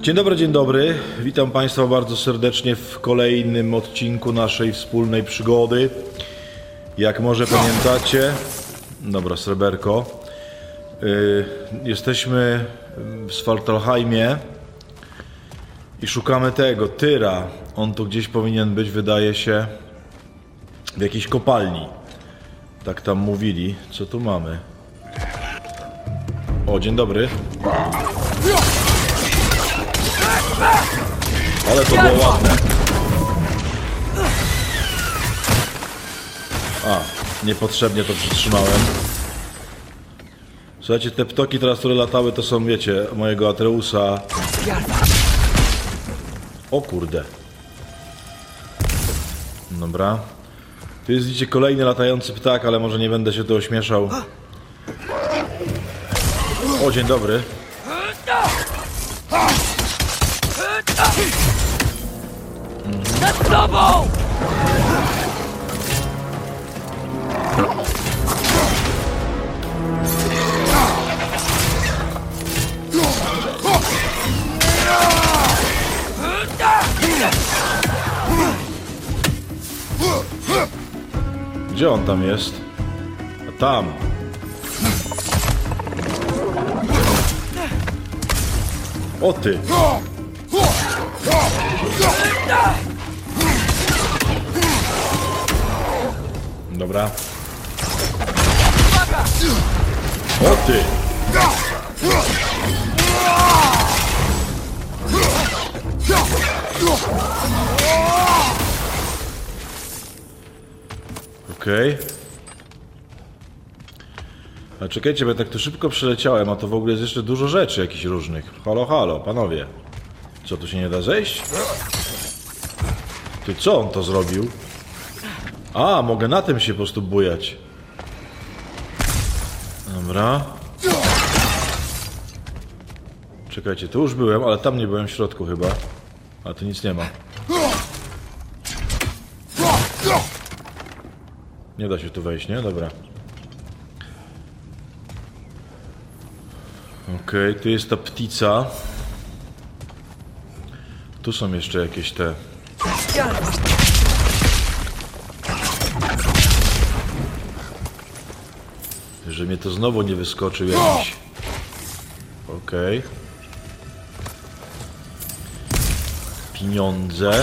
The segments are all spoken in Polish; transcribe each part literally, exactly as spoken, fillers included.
Dzień dobry, dzień dobry. Witam Państwa bardzo serdecznie w kolejnym odcinku naszej wspólnej przygody. Jak może pamiętacie, dobra, sreberko, yy, jesteśmy w Svartalheimie i szukamy tego, Tyra. On tu gdzieś powinien być, wydaje się, w jakiejś kopalni. Tak tam mówili. Co tu mamy? O, dzień dobry. Ale to było ładne. A, niepotrzebnie to przytrzymałem. Słuchajcie, te ptoki teraz, które latały, to są, wiecie, mojego Atreusa. O kurde. Dobra. Tu jest, widzicie, kolejny latający ptak, ale może nie będę się tu ośmieszał. O, dzień dobry. Nad tobą! Gdzie on tam jest? A tam. O ty. Dobra. O ty. Okej. Okay. A czekajcie, bo ja tak tu szybko przeleciałem, a to w ogóle jest jeszcze dużo rzeczy jakichś różnych. Halo, halo, panowie. Co, tu się nie da zejść? Ty, co on to zrobił? A, mogę na tym się po prostu bujać. Dobra. Czekajcie, tu już byłem, ale tam nie byłem w środku chyba. A tu nic nie ma. Nie da się tu wejść, nie? Dobra. Okej, okay, tu jest ta ptica. Tu są jeszcze jakieś te... Że mnie to znowu nie wyskoczył jakiś... Okej. Okay. Pieniądze.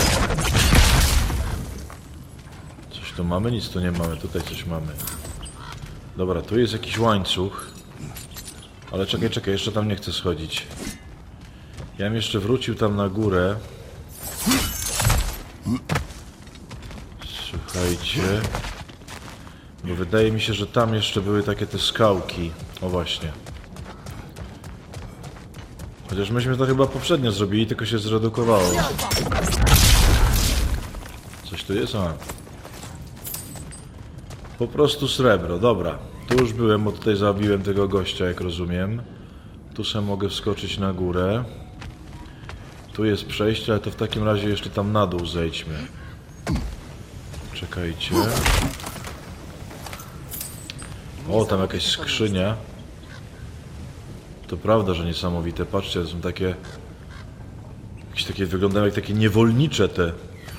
Coś tu mamy? Nic tu nie mamy. Tutaj coś mamy. Dobra, tu jest jakiś łańcuch. Ale czekaj, czekaj, jeszcze tam nie chcę schodzić. Ja bym jeszcze wrócił tam na górę. Słuchajcie. Bo wydaje mi się, że tam jeszcze były takie te skałki. O właśnie. Chociaż myśmy to chyba poprzednio zrobili, tylko się zredukowało. Coś tu jest? A. Po prostu srebro, dobra. Tu już byłem, bo tutaj zabiłem tego gościa, jak rozumiem. Tu sobie mogę wskoczyć na górę. Tu jest przejście, ale to w takim razie jeszcze tam na dół zejdźmy. Czekajcie. O, tam jakaś skrzynia. To prawda, że niesamowite. Patrzcie, to są takie... Jakieś takie, wyglądają jak takie niewolnicze te.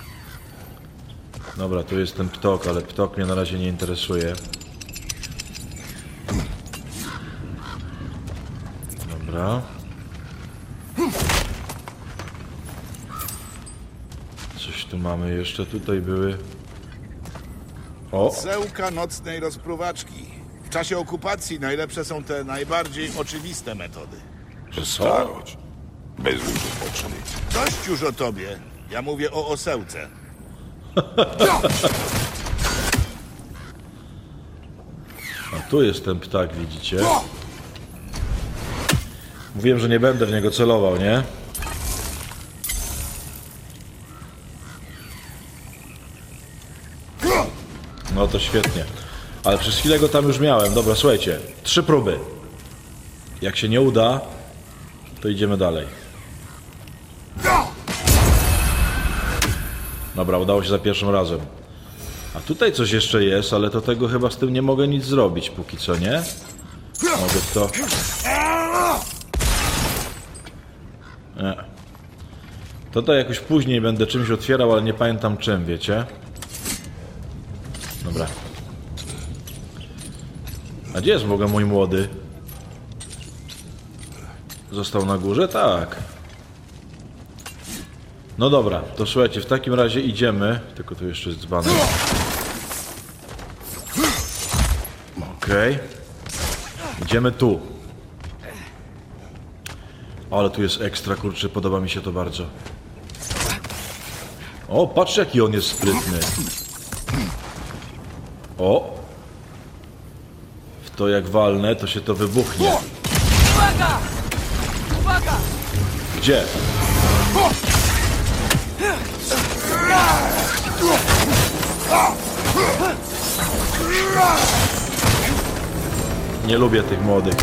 Dobra, tu jest ten ptok, ale ptok mnie na razie nie interesuje. Dobra. Coś tu mamy jeszcze, tutaj były... O! Cełka nocnej rozpruwaczki. W czasie okupacji najlepsze są te najbardziej oczywiste metody. Starość. Bez poczny. Dość już o tobie. Ja mówię o osełce. A tu jest ten ptak, widzicie? Mówiłem, że nie będę w niego celował, nie? No to świetnie. Ale przez chwilę go tam już miałem. Dobra, słuchajcie. Trzy próby. Jak się nie uda, to idziemy dalej. Dobra, udało się za pierwszym razem. A tutaj coś jeszcze jest, ale to tego chyba z tym nie mogę nic zrobić póki co, nie? Mogę to... Nie. To to jakoś później będę czymś otwierał, ale nie pamiętam czym, wiecie? Dobra. A gdzie jest w ogóle mój młody? Został na górze? Tak. No dobra, to słuchajcie, w takim razie idziemy. Tylko tu jeszcze jest dzbanek. Okej. Okay. Idziemy tu. Ale tu jest ekstra, kurczę, podoba mi się to bardzo. O, patrz jaki on jest sprytny. O. W to jak walnę, to się to wybuchnie. Uwaga! Uwaga! Gdzie? Nie lubię tych młodych.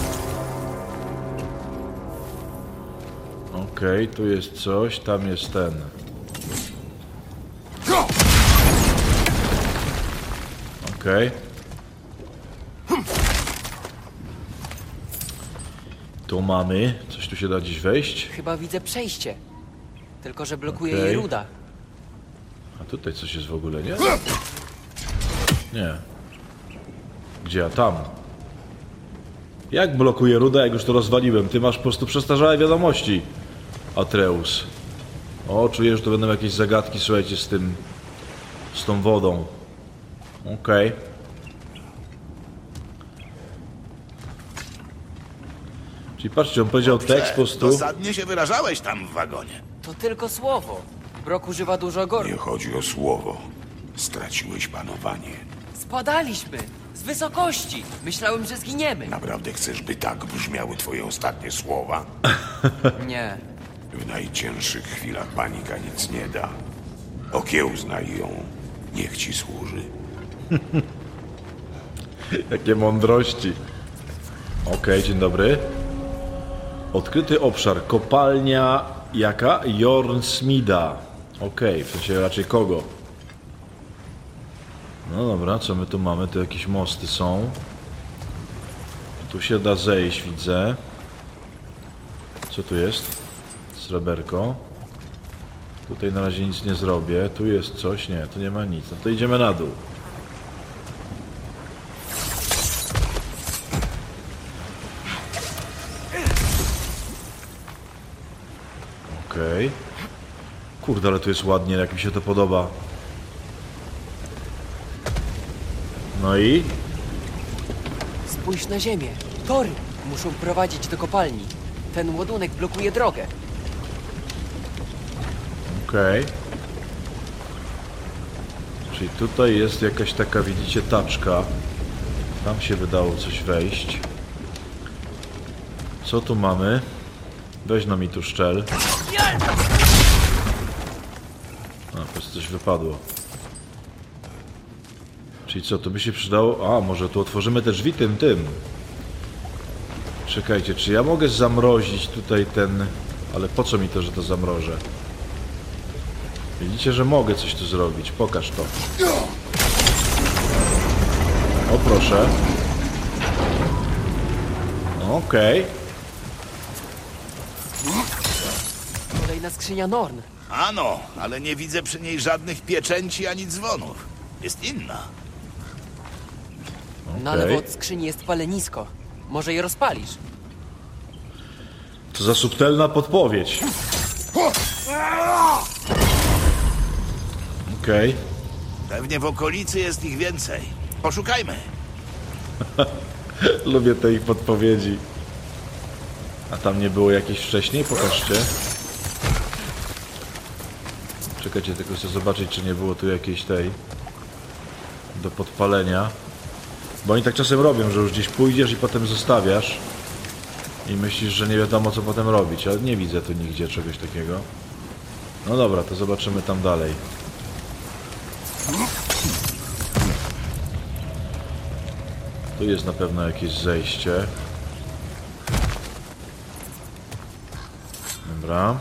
Okej, okay, tu jest coś, tam jest ten. Okej. Okay. Tu mamy. Coś tu się da gdzieś wejść? Chyba widzę przejście. Tylko że blokuje Okej. jej ruda. A tutaj coś jest w ogóle, nie? Nie. Gdzie? A tam. Jak blokuje ruda, jak już to rozwaliłem? Ty masz po prostu przestarzałe wiadomości, Atreus. O, czuję, że to będą jakieś zagadki, słuchajcie, z tym... z tą wodą. Okej. Okay. Czyli patrzcie, on powiedział tekst po prostu... Dosadnie się wyrażałeś tam w wagonie. To tylko słowo. Brok używa dużo goru. Nie chodzi o słowo. Straciłeś panowanie. Spadaliśmy! Z wysokości! Myślałem, że zginiemy. Naprawdę chcesz, by tak brzmiały twoje ostatnie słowa? Nie. W najcięższych chwilach panika nic nie da. Okiełznaj ją. Niech ci służy. Jakie mądrości. Okej, okay, dzień dobry. Odkryty obszar. Kopalnia jaka? Jornsmida. Okej, okay, w sensie raczej kogo? No dobra, co my tu mamy? Tu jakieś mosty są. Tu się da zejść, widzę. Co tu jest? Sreberko. Tutaj na razie nic nie zrobię. Tu jest coś? Nie, tu nie ma nic. No to idziemy na dół. Okej. Okay. Kurde, ale tu jest ładnie, jak mi się to podoba. No i? Spójrz na ziemię. Tory muszą prowadzić do kopalni. Ten ładunek blokuje drogę. Okej. Okay. Czyli tutaj jest jakaś taka, widzicie, taczka. Tam się wydało coś wejść. Co tu mamy? Weź no mi tu szczel. A, po prostu coś wypadło. Czyli co, to by się przydało... A, może tu otworzymy te drzwi tym, tym. Czekajcie, czy ja mogę zamrozić tutaj ten... Ale po co mi to, że to zamrożę? Widzicie, że mogę coś tu zrobić. Pokaż to. O, proszę. Okej. Okay. Kolejna skrzynia Norn. Ano, ale nie widzę przy niej żadnych pieczęci ani dzwonów. Jest inna. Na Okej. lewo od skrzyni jest palenisko. Może je rozpalisz. To za subtelna podpowiedź. Okej. Okay. Pewnie w okolicy jest ich więcej. Poszukajmy. Lubię te ich podpowiedzi. A tam nie było jakieś wcześniej? Pokażcie. Czekajcie, tylko chcę zobaczyć, czy nie było tu jakiejś tej do podpalenia. Bo oni tak czasem robią, że już gdzieś pójdziesz i potem zostawiasz i myślisz, że nie wiadomo, co potem robić, ale nie widzę tu nigdzie czegoś takiego. No dobra, to zobaczymy tam dalej. Tu jest na pewno jakieś zejście. Dobra.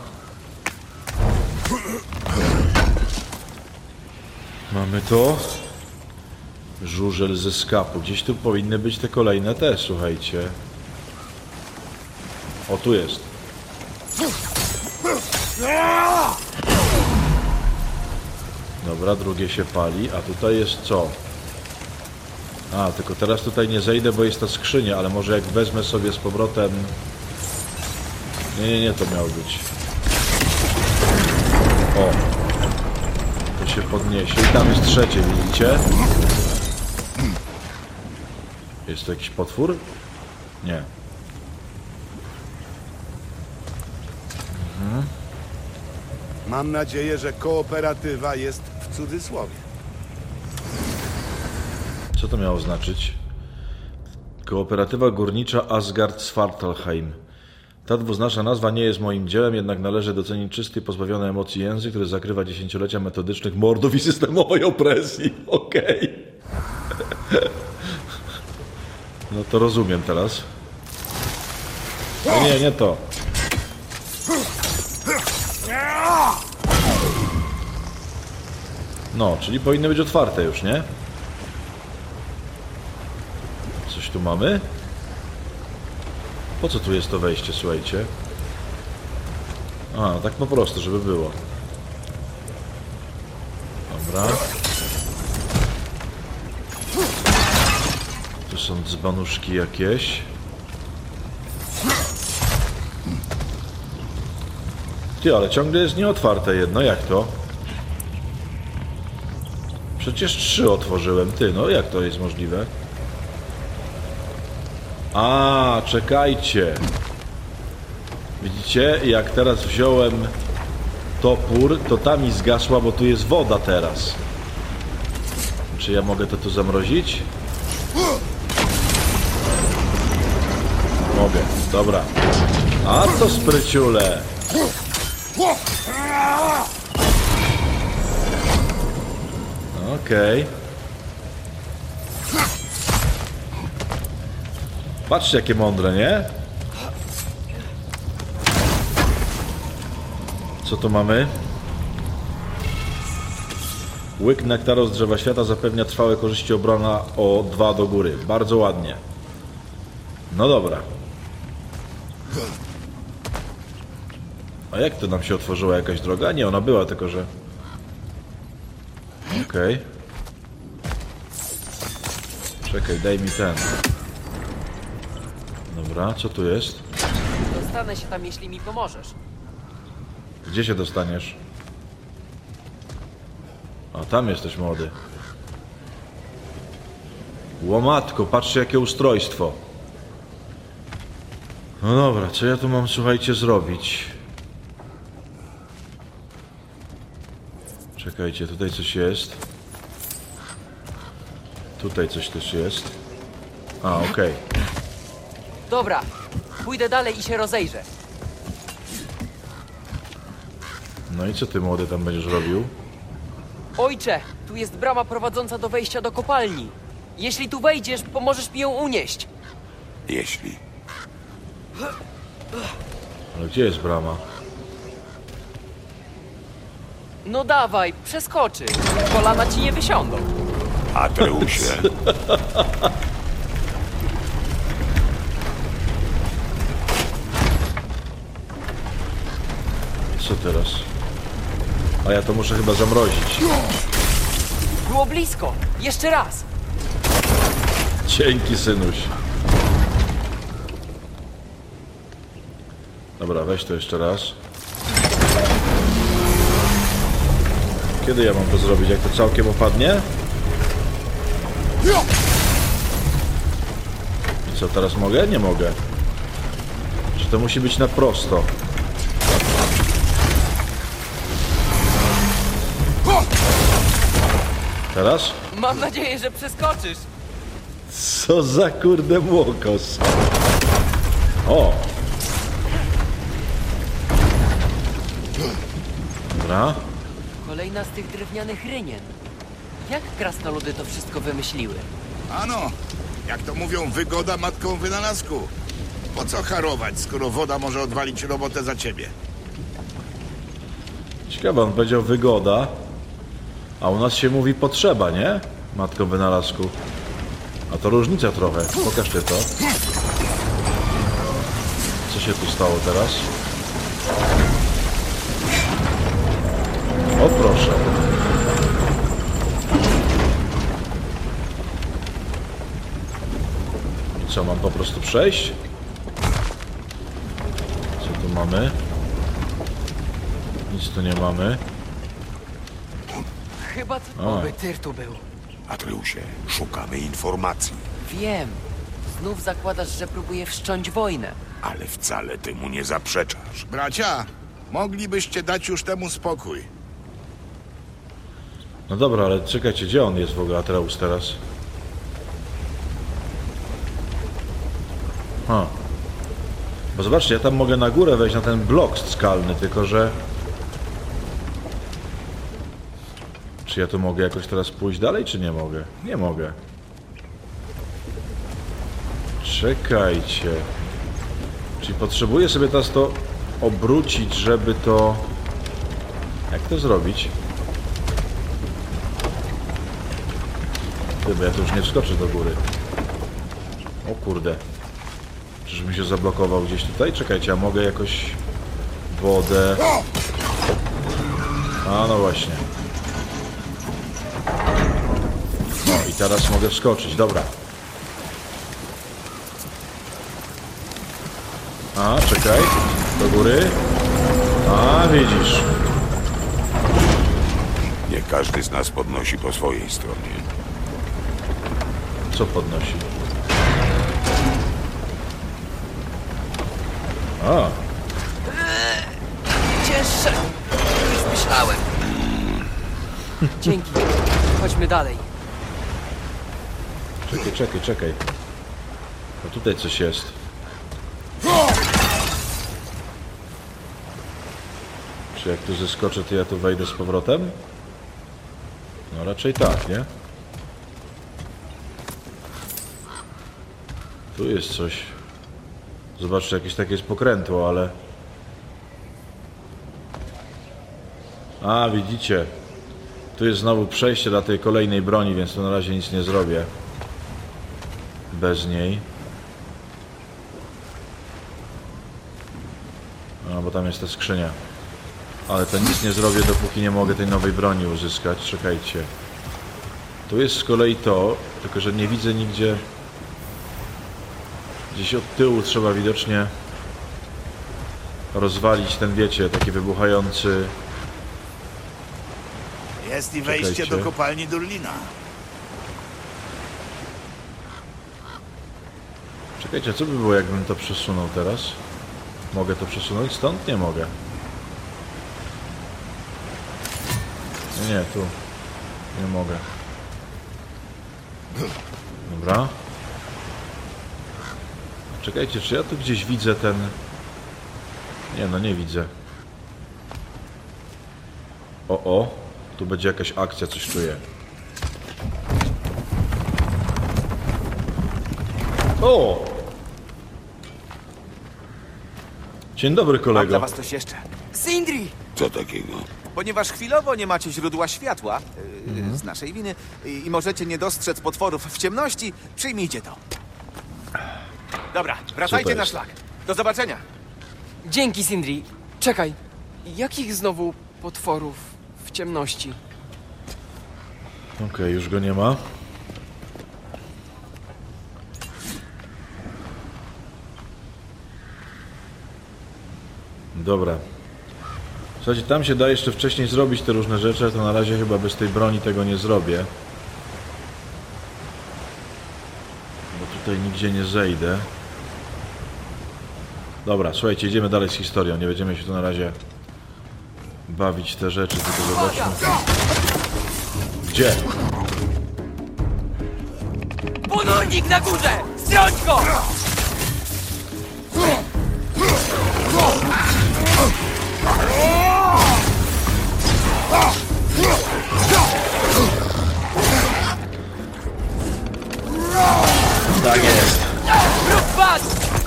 Mamy to. Żużel ze skapu. Gdzieś tu powinny być te kolejne te, słuchajcie. O, tu jest. Dobra, drugie się pali, a tutaj jest co? A, tylko teraz tutaj nie zejdę, bo jest ta skrzynia, ale może jak wezmę sobie z powrotem... Nie, nie, nie, to miało być. O! To się podniesie i tam jest trzecie, widzicie? Jest to jakiś potwór? Nie. Mhm. Mam nadzieję, że kooperatywa jest w cudzysłowie. Co to miało znaczyć? Kooperatywa górnicza Asgard-Svartalfheim. Ta dwuznaczna nazwa nie jest moim dziełem, jednak należy docenić czysty, pozbawiony emocji język, który zakrywa dziesięciolecia metodycznych mordów i systemowej opresji. Okej. Okay. No to rozumiem teraz. No nie, nie to. No, czyli powinny być otwarte już, nie? Coś tu mamy? Po co tu jest to wejście, słuchajcie? A, tak po prostu, żeby było. Dobra. Tu są dzbanuszki jakieś. Ty, ale ciągle jest nieotwarte jedno, jak to? Przecież trzy otworzyłem, ty, no jak to jest możliwe? A, czekajcie. Widzicie, jak teraz wziąłem topór, to ta mi zgasła, bo tu jest woda teraz. Czy ja mogę to tu zamrozić? Mogę, dobra. A to spryciule. Okej. Okay. Patrzcie, jakie mądre, nie? Co tu mamy? Łyk nektaru z drzewa świata zapewnia trwałe korzyści obrona o dwa do góry. Bardzo ładnie. No dobra. A jak to nam się otworzyła jakaś droga? Nie, ona była, tylko że... Okej. Okay. Czekaj, daj mi ten. Dobra, co tu jest? Dostanę się tam, jeśli mi pomożesz. Gdzie się dostaniesz? A, tam jesteś, młody. Łomatko, patrzcie, jakie ustrojstwo. No dobra, co ja tu mam, słuchajcie, zrobić? Czekajcie, tutaj coś jest. Tutaj coś też jest. A, okej. Okay. Dobra, pójdę dalej i się rozejrzę. No i co ty, młody, tam będziesz robił? Ojcze, tu jest brama prowadząca do wejścia do kopalni. Jeśli tu wejdziesz, pomożesz mi ją unieść. Jeśli. Ale gdzie jest brama? No dawaj, przeskoczy. Kolana ci nie wysiądą. Atreusie. Co teraz? A ja to muszę chyba zamrozić. Było blisko. Jeszcze raz. Dzięki, synuś. Dobra, weź to jeszcze raz. Kiedy ja mam to zrobić? Jak to całkiem opadnie? I co, teraz mogę? Nie mogę. Czy to musi być na prosto? Teraz? Mam nadzieję, że przeskoczysz. Co za kurde młokos. O! Dobra. Kolejna z tych drewnianych rynien. Jak krasnoludy to wszystko wymyśliły? Ano, jak to mówią, wygoda matką wynalazku. Po co harować, skoro woda może odwalić robotę za ciebie? Ciekawe, on powiedział wygoda, a u nas się mówi potrzeba, nie? Matką wynalazku. A to różnica trochę. Pokażcie to. Co się tu stało teraz? O proszę. I co, mam po prostu przejść? Co tu mamy? Nic tu nie mamy. Chyba typowy tyr tu był. Atreusie, szukamy informacji, Wiem. Znów zakładasz, że próbuję wszcząć wojnę. ale wcale temu nie zaprzeczasz. Bracia, moglibyście dać już temu spokój. No dobra, ale czekajcie, gdzie on jest w ogóle, Atreus, teraz? Ha. Bo zobaczcie, ja tam mogę na górę wejść na ten blok skalny, tylko że... Czy ja tu mogę jakoś teraz pójść dalej, czy nie mogę? Nie mogę. Czekajcie. Czyli potrzebuję sobie teraz to obrócić, żeby to... Jak to zrobić? Chyba ja to już nie wskoczę do góry. O kurde. Czyżbym się zablokował gdzieś tutaj? Czekajcie, a mogę jakoś... wodę... A no właśnie. No i teraz mogę wskoczyć, dobra. A, czekaj. Do góry. A, widzisz. Nie każdy z nas podnosi po swojej stronie. Co podnosi? A, Cięższe niż myślałem. Dzięki. Chodźmy dalej. czekaj, czekaj, czekaj. O, tutaj coś jest. Czy jak tu zeskoczę, to ja tu wejdę z powrotem? No raczej tak, nie? Tu jest coś. Zobaczcie, jakieś takie jest pokrętło, ale... A, widzicie. Tu jest znowu przejście dla tej kolejnej broni, więc tu na razie nic nie zrobię. Bez niej. No, bo tam jest ta skrzynia. Ale to nic nie zrobię, dopóki nie mogę tej nowej broni uzyskać. Czekajcie. Tu jest z kolei to, tylko że nie widzę nigdzie... Gdzieś od tyłu trzeba widocznie rozwalić ten, wiecie, taki wybuchający... Jest i wejście Czekajcie. do kopalni Durlina. Czekajcie, co by było, jakbym to przesunął teraz? Mogę to przesunąć stąd? Nie mogę. Nie, nie, tu. Nie mogę. Dobra. Czekajcie, czy ja tu gdzieś widzę ten... Nie, no nie widzę. O, o. Tu będzie jakaś akcja, coś czuję. O! Dzień dobry, Mam dla kolego. was coś jeszcze. Sindri! Co takiego? Ponieważ chwilowo nie macie źródła światła, yy, z naszej winy, i możecie nie dostrzec potworów w ciemności, przyjmijcie to. Dobra, wracajcie na jest? szlak. Do zobaczenia. Dzięki, Sindri. Czekaj. Jakich znowu potworów w ciemności? Okej, już go nie ma. Dobra. Słuchajcie, tam się da jeszcze wcześniej zrobić te różne rzeczy, ale to na razie chyba bez tej broni tego nie zrobię. Bo tutaj nigdzie nie zejdę. Dobra, słuchajcie, idziemy dalej z historią. Nie będziemy się tu na razie bawić te rzeczy, tylko zobaczmy. Gdzie? Ponurnik na górze! Zdjąć go! Tak jest. Rób pas!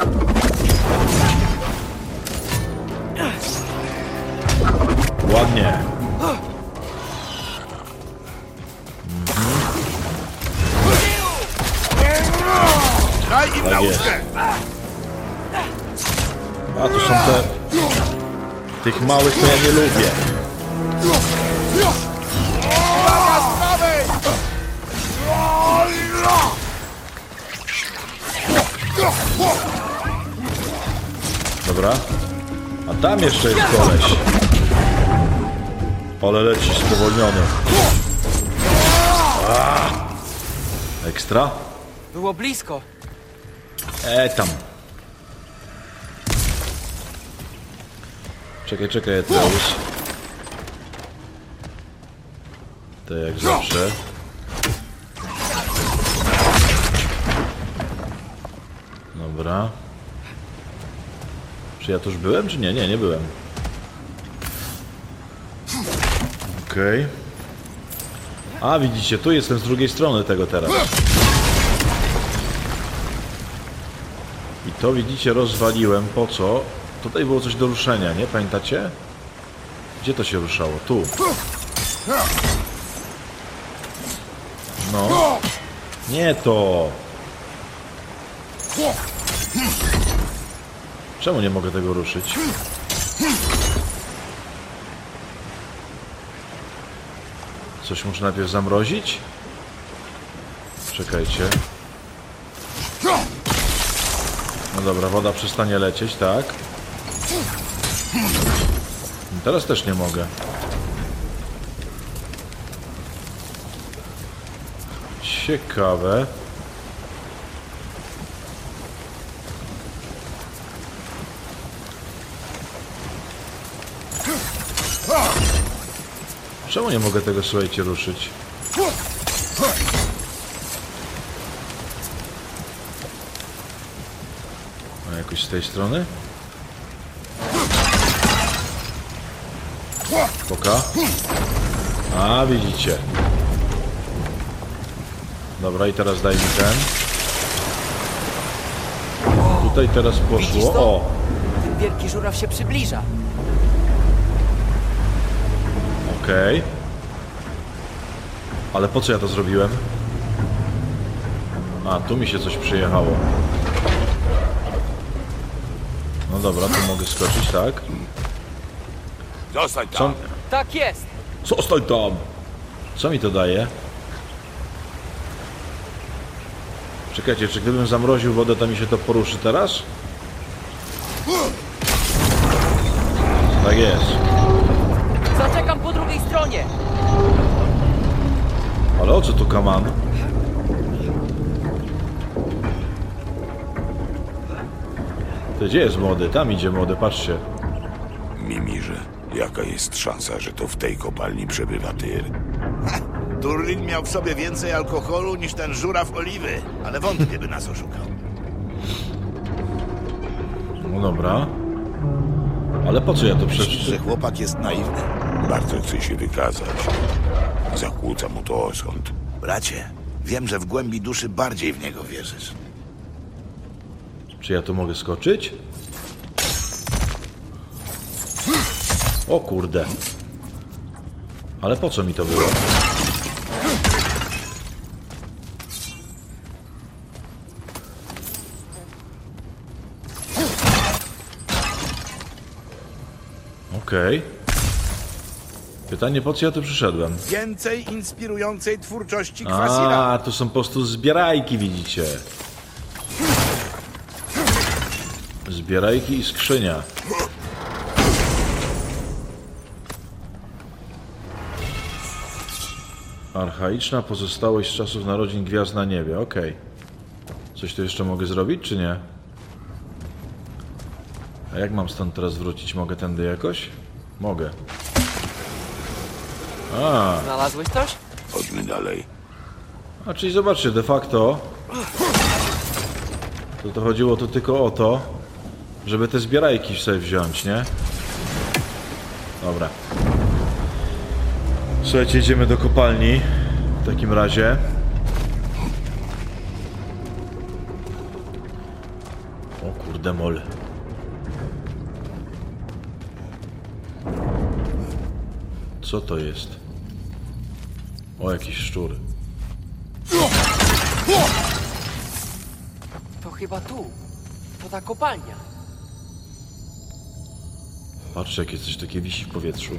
Ładnie. Daj im Tak nauczkę! A tu są te... Tych małych to ja nie lubię. Dobra. A tam jeszcze jest koleś. Ale leci spowolniony. A! Ekstra? Było blisko. E tam. Czekaj, czekaj, Atreus. To jak zawsze. Dobra. Czy ja tu już byłem, czy nie? Nie, nie byłem. Okej. Okay. A, widzicie, tu jestem z drugiej strony tego teraz. I to, widzicie, rozwaliłem. Po co? Tutaj było coś do ruszenia, nie? Pamiętacie? Gdzie to się ruszało? Tu. No. Nie to. Czemu nie mogę tego ruszyć? Coś muszę najpierw zamrozić? Czekajcie. No dobra, woda przestanie lecieć, tak? Teraz też nie mogę. Ciekawe. Czemu nie mogę tego, słuchajcie, ruszyć? A jakoś z tej strony? Poka. A, widzicie. Dobra, i teraz daj mi ten. Tutaj teraz Widzisz poszło. to? O! Ten wielki żuraw się przybliża. Okej. Okay. Ale po co ja to zrobiłem? A, tu mi się coś przyjechało. No dobra, tu mogę skoczyć, tak? Zostań Co? tam. Tak jest. Zostań tam! Co mi to daje? Czekajcie, czy gdybym zamroził wodę, to mi się to poruszy teraz? Tak jest. Zaczekam po drugiej stronie. Ale o co tu kaman? To gdzie jest młody? Tam idzie młody, patrzcie. Mimirze, jaka jest szansa, że to w tej kopalni przebywa Tyr? Turlin miał w sobie więcej alkoholu niż ten żuraw oliwy, ale wątpię, by nas oszukał. No dobra. Ale po co ja to Myślisz, przecież... że chłopak jest naiwny? Bardzo chce się wykazać. Zakłóca mu to osąd. Bracie, wiem, że w głębi duszy bardziej w niego wierzysz. Czy ja tu mogę skoczyć? O kurde. Ale po co mi to było? Okej. Okay. Pytanie, po co ja tu przyszedłem? Więcej inspirującej twórczości Kwasira. A, to są po prostu zbierajki, widzicie. Zbierajki i skrzynia. Archaiczna pozostałość z czasów narodzin gwiazd na niebie. Okej. Okay. Coś tu jeszcze mogę zrobić, czy nie? A jak mam stąd teraz wrócić? Mogę tędy jakoś? Mogę. A, Znalazłeś coś? Chodźmy dalej. a czyli zobaczcie, de facto to, to chodziło tu tylko o to, żeby te zbierajki sobie wziąć, nie? Dobra. Słuchajcie, idziemy do kopalni w takim razie. O kurde mol. Co to jest? O, jakiś szczur. To chyba tu. To ta kopalnia. Patrzcie, jakie coś takie wisi w powietrzu.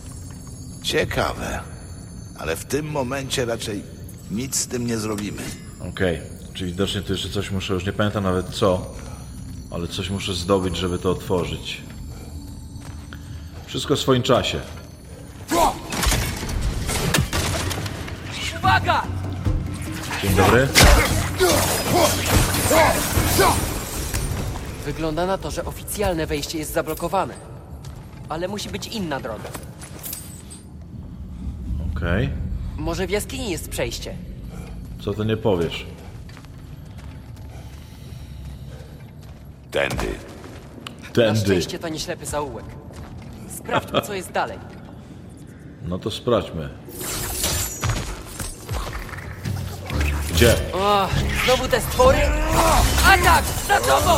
Ciekawe, ale w tym momencie raczej nic z tym nie zrobimy. Okej, czyli widocznie tu jeszcze coś muszę, już nie pamiętam nawet co, ale coś muszę zdobyć, żeby to otworzyć. Wszystko w swoim czasie. Uwaga! Dzień dobry. Wygląda na to, że oficjalne wejście jest zablokowane. Ale musi być inna droga. Okej. Może w jaskini jest przejście. Co to nie powiesz? Tędy. Na Tędy. szczęście to nie ślepy zaułek. Sprawdźmy, co jest dalej. No to sprawdźmy. Gdzie? O, znowu te stwory? Atak! Za tobą!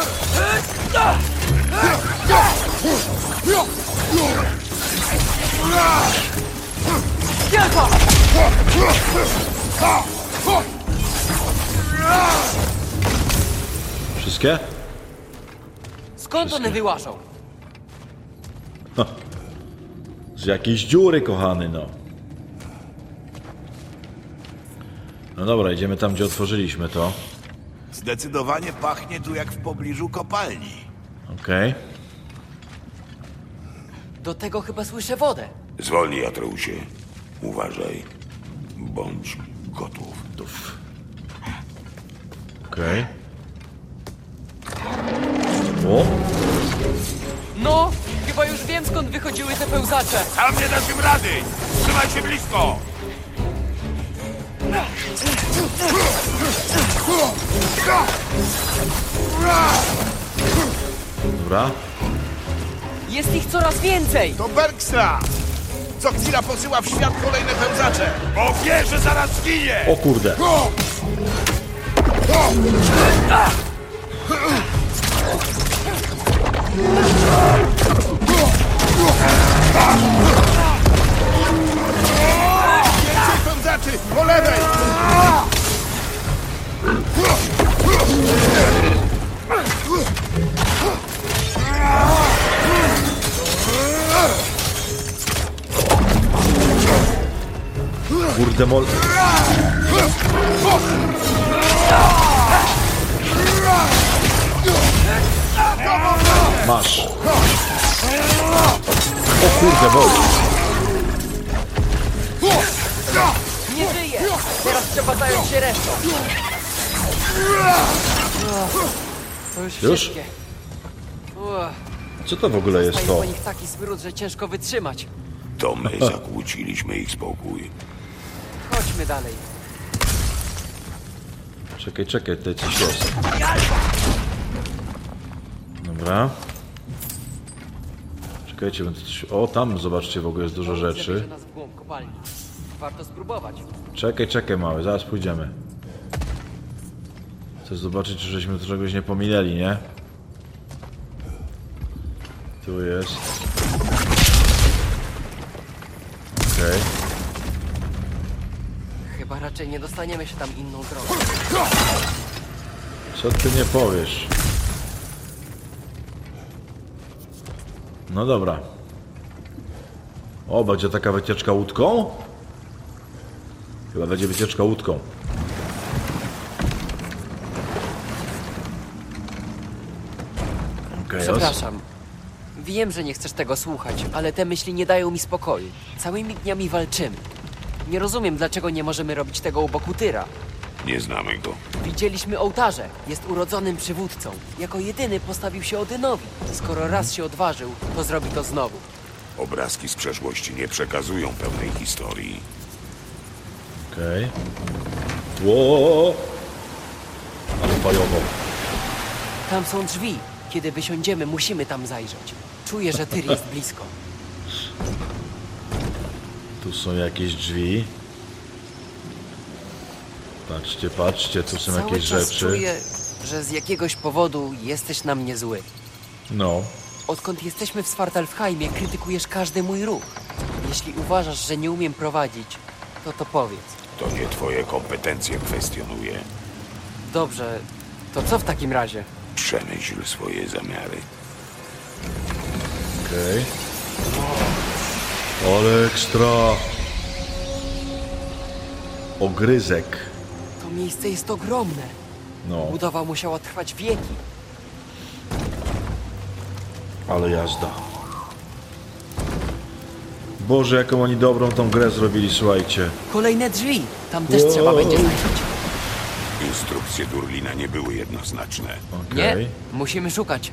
Tylko! Wszystkie? Skąd one wyłażą? Z jakiejś dziury, kochany, no. No dobra, idziemy tam, gdzie otworzyliśmy to. Zdecydowanie pachnie tu jak w pobliżu kopalni. Okej. Do tego chyba słyszę wodę. Zwolnij, Atreusie. Uważaj. Bądź gotów. Tuf. Okej. O! No, chyba już wiem, skąd wychodziły te pełzacze. Tam nie dasz im rady! Trzymaj się blisko! Dobra. Jest ich coraz więcej. To Bergstra! Co chwila posyła w świat kolejne pełzacze. Bo wie, że zaraz zginie! O kurde. Więcej pełzaczy! Po lewej! Kurde mol... Masz. O kurde, boli. Nie żyje. Teraz trzeba zająć się resztą. To już Już? wszystkie. Uch, Co to w ogóle jest zostaje to? po nich taki smród, że ciężko wytrzymać. To my zakłóciliśmy ich spokój. Chodźmy dalej. Czekaj, czekaj, tutaj coś jest. Dobra. Czekajcie, bo to coś... O, tam zobaczcie, w ogóle jest dużo rzeczy. Zabierze nas w głąb kopalni. Warto spróbować. Czekaj, czekaj, mały, zaraz pójdziemy. Chcę zobaczyć, czy żeśmy tu czegoś nie pominęli, nie? Tu jest. Okej. Chyba raczej nie dostaniemy się tam inną drogą. Co ty nie powiesz? No dobra. O, będzie taka wycieczka łódką? Chyba będzie wycieczka łódką. Okej, okay, Przepraszam. Wiem, że nie chcesz tego słuchać, ale te myśli nie dają mi spokoju. Całymi dniami walczymy. Nie rozumiem, dlaczego nie możemy robić tego u boku Tyra. Nie znamy go. Widzieliśmy ołtarze. Jest urodzonym przywódcą. Jako jedyny postawił się Odynowi. Skoro raz się odważył, to zrobi to znowu. Obrazki z przeszłości nie przekazują pełnej historii. Okej. Okay. Ło! Ale fajowo. Tam są drzwi. Kiedy wysiądziemy, musimy tam zajrzeć. Czuję, że Tyr jest blisko. Tu są jakieś drzwi. Patrzcie, patrzcie, tu są Cały jakieś czas rzeczy. czuję, że z jakiegoś powodu jesteś na mnie zły. No. Odkąd jesteśmy w Svartalfheimie, krytykujesz każdy mój ruch. Jeśli uważasz, że nie umiem prowadzić, to to powiedz. To nie twoje kompetencje kwestionuje. Dobrze, to co w takim razie? Przemyśl swoje zamiary. Okej. Okay. Ale ekstra. Ogryzek. To miejsce jest ogromne. No, Budowa musiała trwać wieki. ale jazda. Boże, jaką oni dobrą tą grę zrobili, słuchajcie. Kolejne drzwi. Tam też Wow. trzeba będzie zajrzeć. Instrukcje Durlina nie były jednoznaczne. Okej. Nie? Musimy szukać.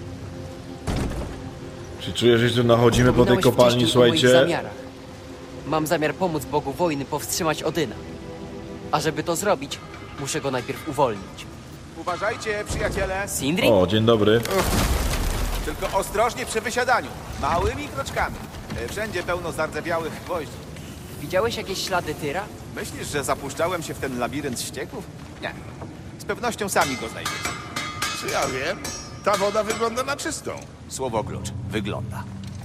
Czy czujesz, że tu nachodzimy po tej Wspominałeś kopalni, wcześniej o moich słuchajcie? zamiarach. Mam zamiar pomóc Bogu wojny powstrzymać Odyna. A żeby to zrobić, muszę go najpierw uwolnić. Uważajcie, przyjaciele. Sindri? O, dzień dobry. Tylko ostrożnie przy wysiadaniu. Małymi kroczkami. E, Wszędzie pełno zardzewiałych gwoździ. Widziałeś jakieś ślady Tyra? Myślisz, że zapuszczałem się w ten labirynt ścieków? Nie. Z pewnością sami go znajdziecie. Czy ja wiem? Ta woda wygląda na czystą. Słowo klucz. Wygląda.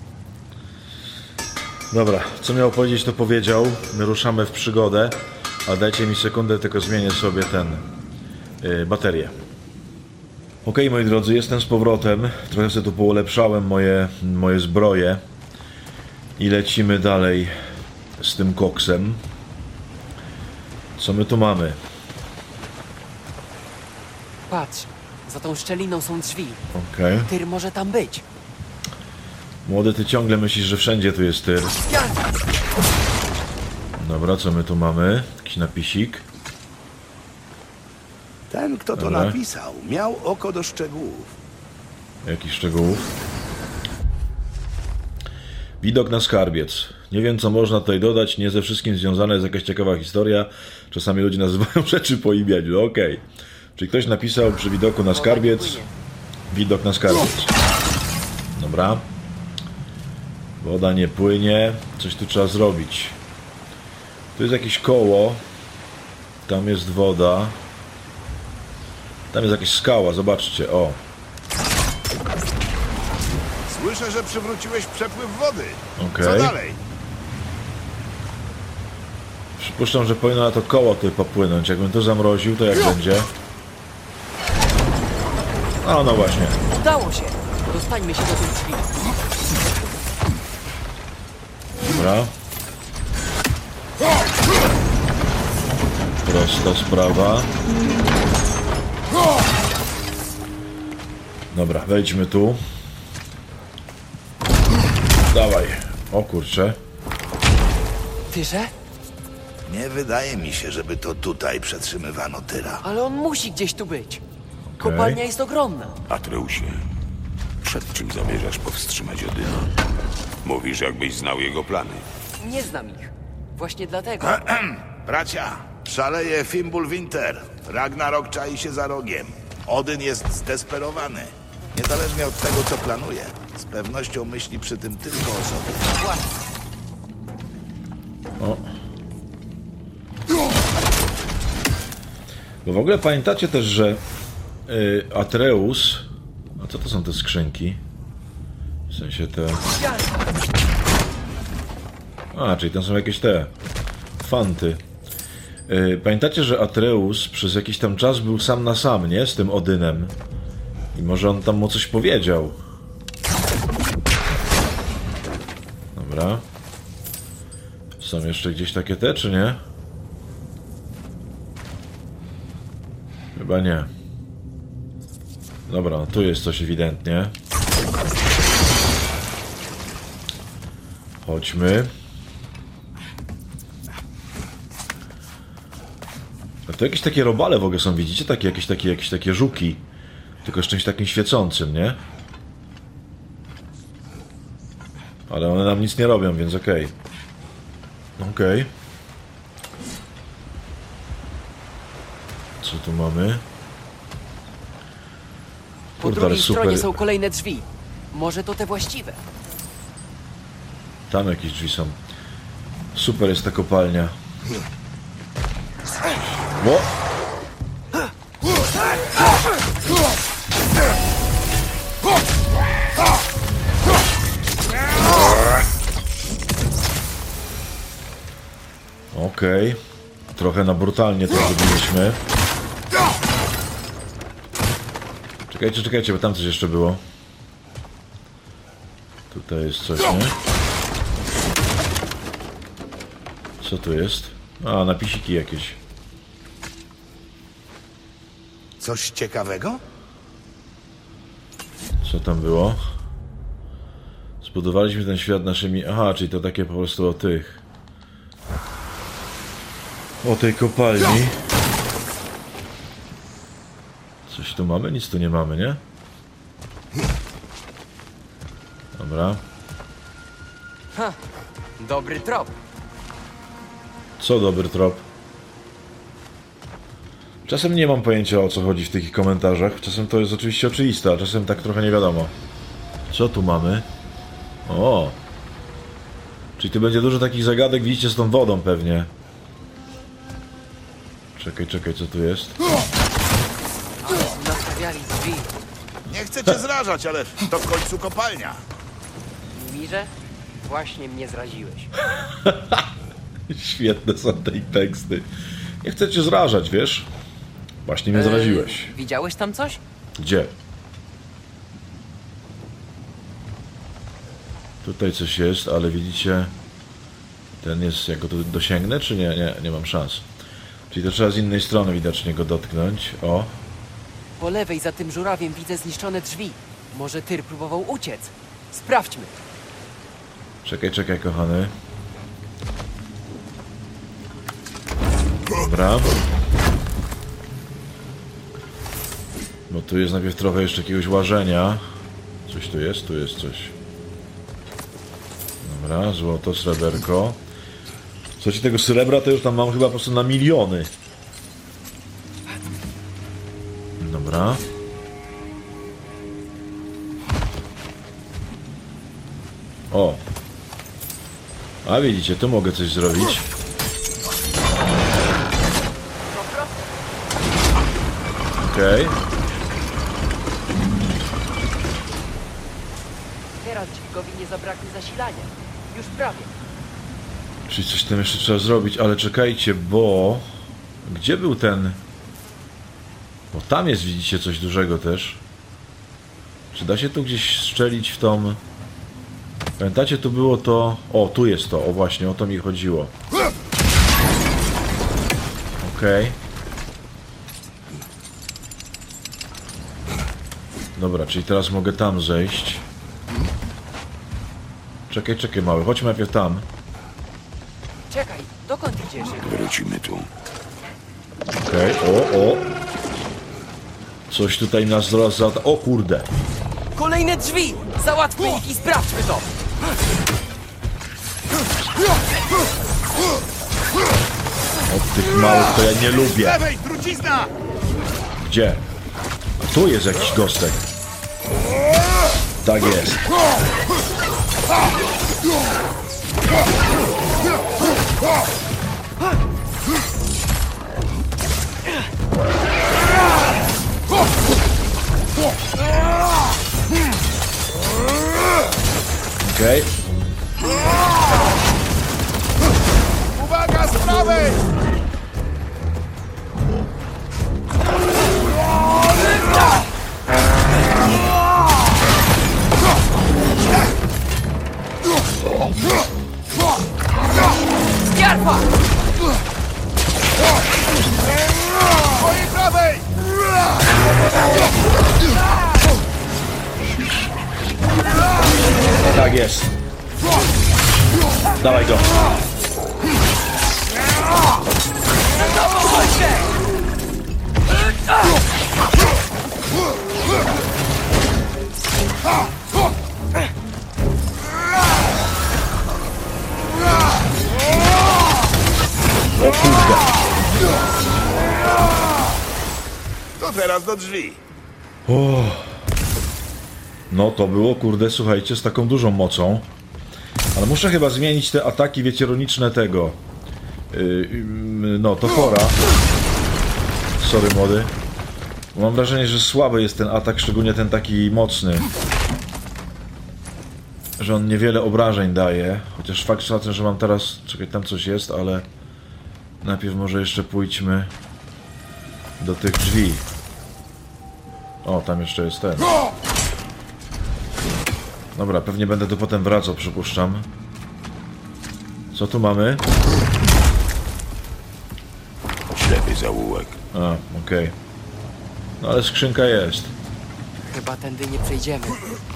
Dobra, co miał powiedzieć, to powiedział. My ruszamy w przygodę. A dajcie mi sekundę, tylko zmienię sobie ten... Yy, baterię. Okej, moi drodzy, jestem z powrotem. Trochę sobie tu poulepszałem moje, moje zbroje. I lecimy dalej z tym koksem. Co my tu mamy? Patrz, za tą szczeliną są drzwi. Okej. Tyr może tam być. Młody, ty ciągle myślisz, że wszędzie tu jest tyr. Dobra, co my tu mamy? Jakiś napisik. Ten, kto to Dobra. napisał, miał oko do szczegółów. Jakichś szczegółów. Widok na skarbiec. Nie wiem, co można tutaj dodać. Nie ze wszystkim związana jest jakaś ciekawa historia. Czasami ludzie nazywają rzeczy po imieniu. No okej. Czyli ktoś napisał przy widoku na skarbiec. Widok na skarbiec. Dobra. Woda nie płynie. Coś tu trzeba zrobić. Tu jest jakieś koło. Tam jest woda. Tam jest jakaś skała. Zobaczcie. O. Słyszę, że przywróciłeś przepływ wody. Okej. Co dalej? Przypuszczam, że powinno na to koło tutaj popłynąć. Jakbym to zamroził, to jak będzie? A, no właśnie. Udało się! Dostańmy się do tych drzwi. Dobra. Prosta sprawa. Dobra, wejdźmy tu. Dawaj. O kurczę. Tyrze? Nie wydaje mi się, żeby to tutaj przetrzymywano Tyra. Ale on musi gdzieś tu być. Kopalnia jest ogromna. Atreusie, przed czym zamierzasz powstrzymać Odyna? Mówisz, jakbyś znał jego plany. Nie znam ich. Właśnie dlatego. Bracia, szaleje Fimbulwinter. Ragnarok czai się za rogiem. Odyn jest zdesperowany. Niezależnie od tego, co planuje, z pewnością myśli przy tym tylko o sobie. Właśnie. O. Bo w ogóle pamiętacie też, że y, Atreus... A co to są te skrzynki? W sensie te... A, czyli tam są jakieś te... fanty. Y, pamiętacie, że Atreus przez jakiś tam czas był sam na sam, nie? Z tym Odynem. I może on tam mu coś powiedział. Dobra. Są jeszcze gdzieś takie te, czy nie? Chyba nie. Dobra, tu jest coś ewidentnie. Chodźmy. A to jakieś takie robale w ogóle są, widzicie? Takie jakieś takie, jakieś takie żuki. Tylko z czymś takim świecącym, nie? Ale one nam nic nie robią, więc okej. Okay. Okej. Okay. Co tu mamy? Po Kurde, ale drugiej super. stronie są kolejne drzwi. Może to te właściwe. Tam jakieś drzwi są. Super jest ta kopalnia. Ło! Okej. Okay. Trochę na brutalnie to zrobiliśmy. Czekajcie, czekajcie, bo tam coś jeszcze było. Tutaj jest coś, nie? Co tu jest? A, napisiki jakieś. Coś ciekawego? Co tam było? Zbudowaliśmy ten świat naszymi... Aha, czyli to takie po prostu o tych... O tej kopalni. Coś tu mamy? Nic tu nie mamy, nie? Dobra. Ha, dobry trop. Co dobry trop. Czasem nie mam pojęcia, o co chodzi w tych komentarzach. Czasem to jest oczywiście oczywiste, a czasem tak trochę nie wiadomo. Co tu mamy? O! Czyli tu będzie dużo takich zagadek, widzicie, z tą wodą pewnie. Czekaj, czekaj, co tu jest? Ale nastawiali drzwi. Nie chcę cię zrażać, ale to w końcu kopalnia. Mirze, właśnie mnie zraziłeś. Świetne są te teksty. Nie chcę cię zrażać, wiesz? Właśnie mnie zraziłeś. E, widziałeś tam coś? Gdzie? Tutaj coś jest, ale widzicie... Ten jest... Jak go tu dosięgnę, czy nie? Nie, nie mam szans. Czyli to trzeba z innej strony widocznie go dotknąć. O! Po lewej za tym żurawiem widzę zniszczone drzwi. Może Tyr próbował uciec. Sprawdźmy. Czekaj, czekaj, kochany. Dobra. Bo tu jest najpierw trochę jeszcze jakiegoś łażenia. Coś tu jest? Tu jest coś. Dobra, złoto, sreberko. Słuchajcie, tego srebra to już tam mam chyba po prostu na miliony. Dobra. O. A widzicie, tu mogę coś zrobić. Okej. Okay. Teraz dźwigowi nie zabraknie zasilania. Już prawie. Czyli coś tam jeszcze trzeba zrobić, ale czekajcie, bo... Gdzie był ten... Bo tam jest, widzicie, coś dużego też. Czy da się tu gdzieś strzelić w tą... Pamiętacie, tu było to... O, tu jest to, o właśnie, o to mi chodziło. Okej. Okay. Dobra, czyli teraz mogę tam zejść. Czekaj, czekaj, mały, chodźmy najpierw tam. Czekaj, dokąd idziesz? Wrócimy tu. Okej, okay. o, o. Coś tutaj nas zaraz za... O kurde. Kolejne drzwi! Załatwmy ich i sprawdźmy to! Od tych małych to ja nie Z lubię. lewej, trucizna! Gdzie? A tu jest jakiś gostek. Tak jest. Okej. Okay. Uwaga, z prawej! Jarfa! Twojej prawej! Tak jest. Dawaj go. O kurde. To teraz do drzwi. O. No to było, kurde, słuchajcie, z taką dużą mocą. Ale muszę chyba zmienić te ataki wieczoroniczne tego. Yy, yy, no, topora. Sorry, młody. Mam wrażenie, że słaby jest ten atak, szczególnie ten taki mocny. Że on niewiele obrażeń daje. Chociaż fakt szacun, że mam teraz... Czekaj, tam coś jest, ale... Najpierw może jeszcze pójdźmy do tych drzwi. O, tam jeszcze jest ten. Dobra, pewnie będę tu potem wracał, przypuszczam. Co tu mamy? Ślepy zaułek. A, okej. Okay. No ale skrzynka jest. Chyba tędy nie przejdziemy.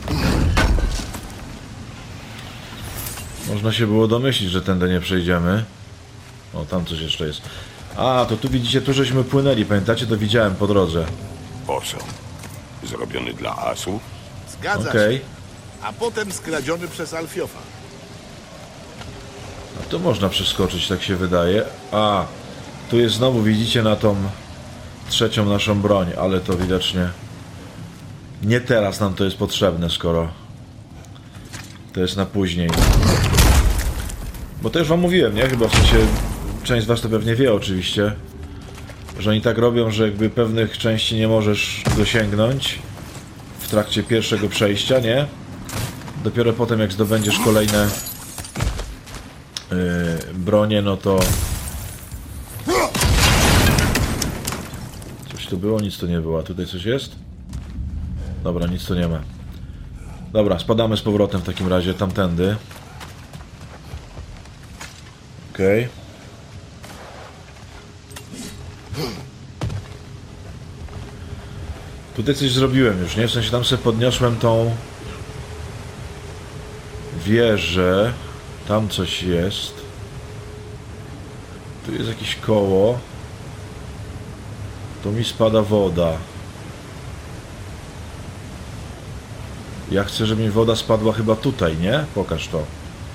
Można się było domyślić, że tędy nie przejdziemy. O, tam coś jeszcze jest. A, to tu widzicie, tu żeśmy płynęli, pamiętacie? To widziałem po drodze. Posąg. Zrobiony dla asów? Zgadza Okej. się. A potem skradziony przez Alfiofa. A tu można przeskoczyć, tak się wydaje. A, tu jest znowu, widzicie, na tą trzecią naszą broń, ale to widocznie nie teraz nam to jest potrzebne, skoro to jest na później. Bo to już wam mówiłem, nie? Chyba w sensie, część z was to pewnie wie oczywiście, że oni tak robią, że jakby pewnych części nie możesz dosięgnąć w trakcie pierwszego przejścia, nie? Dopiero potem, jak zdobędziesz kolejne yy, bronie, no to... Coś tu było? Nic tu nie było. A tutaj coś jest? Dobra, nic tu nie ma. Dobra, spadamy z powrotem w takim razie tamtędy. Okej. Okay. Tutaj coś zrobiłem już, nie? W sensie tam sobie podniosłem tą wieżę. Tam coś jest. Tu jest jakieś koło. Tu mi spada woda. Ja chcę, żeby mi woda spadła chyba tutaj, nie? Pokaż to.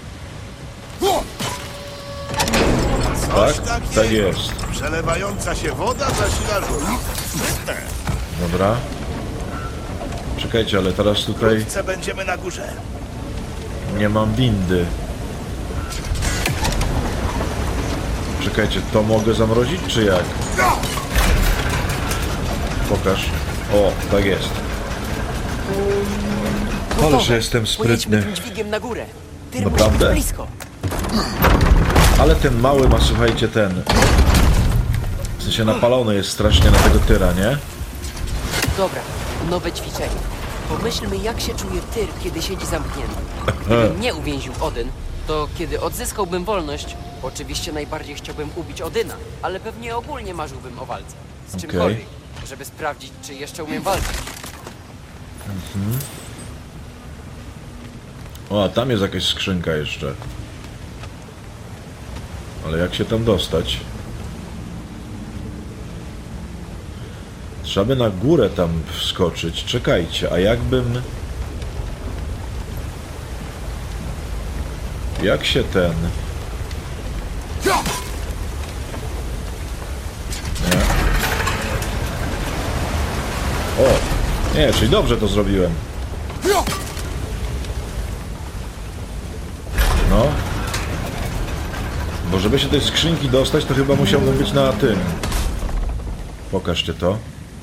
Coś Tak? takiego. Tak jest. Przelewająca się woda zasila żółt. Sprytne. Dobra. Czekajcie, ale teraz tutaj Wkrótce będziemy na górze. nie mam windy. Czekajcie, to mogę zamrozić, czy jak? Pokaż. O, tak jest. Ależ ja jestem Pojedźmy sprytny. tym dźwigiem na górę. Tyr Naprawdę? musi być blisko. Ale ten mały ma, słuchajcie, ten... W sensie napalony jest strasznie na tego tyra, nie? Dobra, nowe ćwiczenie. Pomyślmy, jak się czuje Tyr, kiedy siedzi zamknięty. Gdyby mnie uwięził Odyn, to kiedy odzyskałbym wolność, oczywiście najbardziej chciałbym ubić Odyna, ale pewnie ogólnie marzyłbym o walce. Z Okej. czymkolwiek, żeby sprawdzić, czy jeszcze umiem walczyć. O, a tam jest jakaś skrzynka jeszcze. Ale jak się tam dostać? Trzeba by na górę tam wskoczyć. Czekajcie, a jakbym... Jak się ten... Nie. O! Nie, czyli dobrze to zrobiłem. No. Bo żeby się tej skrzynki dostać, to chyba musiałbym być na tym. Pokażcie to.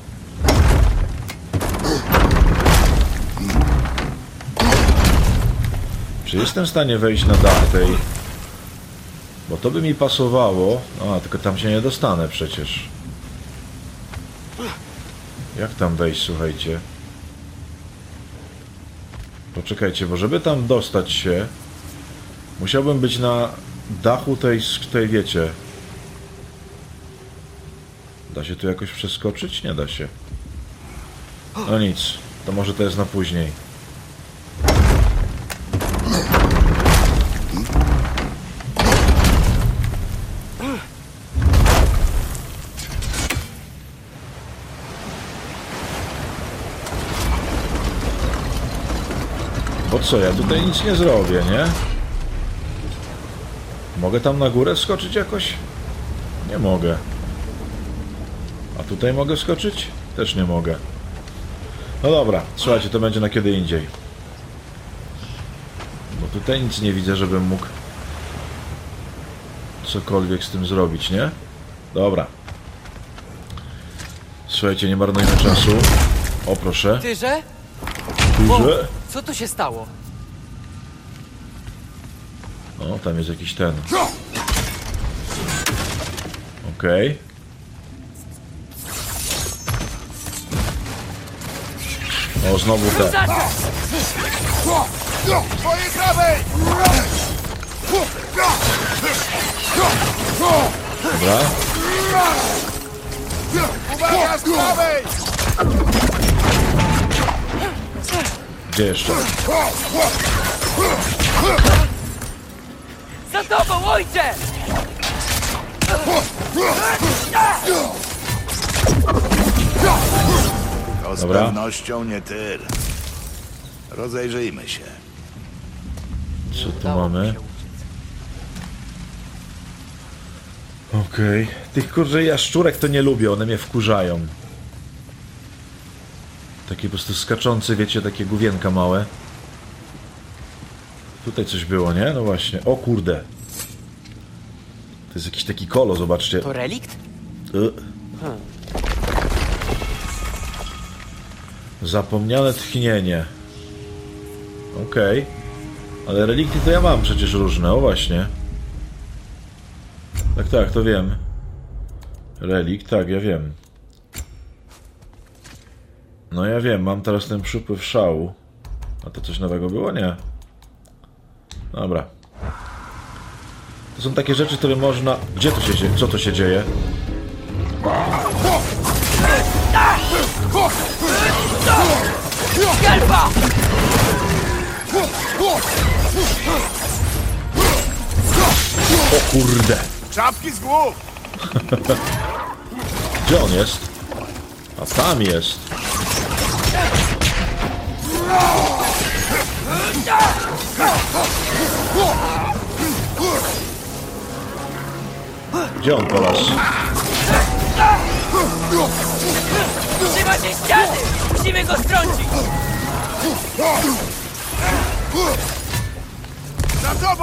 Czy jestem w stanie wejść na dach tej? Bo to by mi pasowało. A, tylko tam się nie dostanę przecież. Jak tam wejść, słuchajcie? Poczekajcie, bo żeby tam dostać się, musiałbym być na dachu tej, tej wiecie. Da się tu jakoś przeskoczyć? Nie da się. No nic, to może to jest na później. Bo co, ja tutaj nic nie zrobię, nie? Mogę tam na górę skoczyć jakoś? Nie mogę. A tutaj mogę skoczyć? Też nie mogę. No dobra, słuchajcie, to będzie na kiedy indziej. Bo tutaj nic nie widzę, żebym mógł cokolwiek z tym zrobić, nie? Dobra. Słuchajcie, nie marnujmy czasu. O, proszę. Tyrze? Duże. Co tu się stało? O, tam jest jakiś ten. Okej. O, znowu ten. Twojej prawej! Dobra. Uwaga z prawej! Gdzie jeszcze? Za tobą, ojcze! To z Dobra. pewnością nie Tyr. Rozejrzyjmy się. Co tu Udało mi mamy? się uciec. Okej. Tych kurczę jaszczurek to nie lubię, one mnie wkurzają. Takie po prostu skaczące, wiecie, takie główienka małe. Tutaj coś było, nie? No właśnie. O kurde. To jest jakiś taki kolo, zobaczcie. To relikt? Y. Zapomniane tchnienie. Okej. Ale relikty to ja mam przecież różne, o właśnie. Tak, tak, to wiem. Relikt, tak, ja wiem. No ja wiem, mam teraz ten przypływ szału. A to coś nowego było? Nie. Dobra. To są takie rzeczy, które można... Gdzie to się dzieje? Co to się dzieje? Gelba! O kurde! Czapki z głów! Gdzie on jest? A tam jest. Gdzie on po raz? Trzyma się ściany! Musimy go strącić! Za tobą!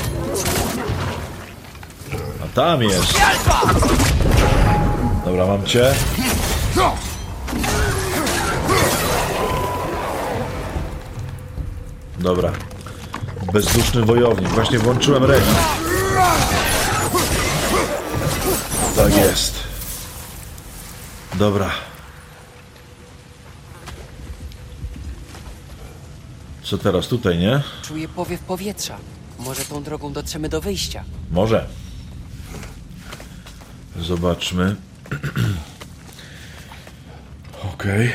A tam jest. Gelba! Dobra, mam cię. Dobra. Bezduszny wojownik. Właśnie włączyłem relikt. Tak jest. Dobra. Co teraz? Tutaj, nie? Czuję powiew powietrza. Może tą drogą dotrzemy do wyjścia. Może. Zobaczmy. Okej.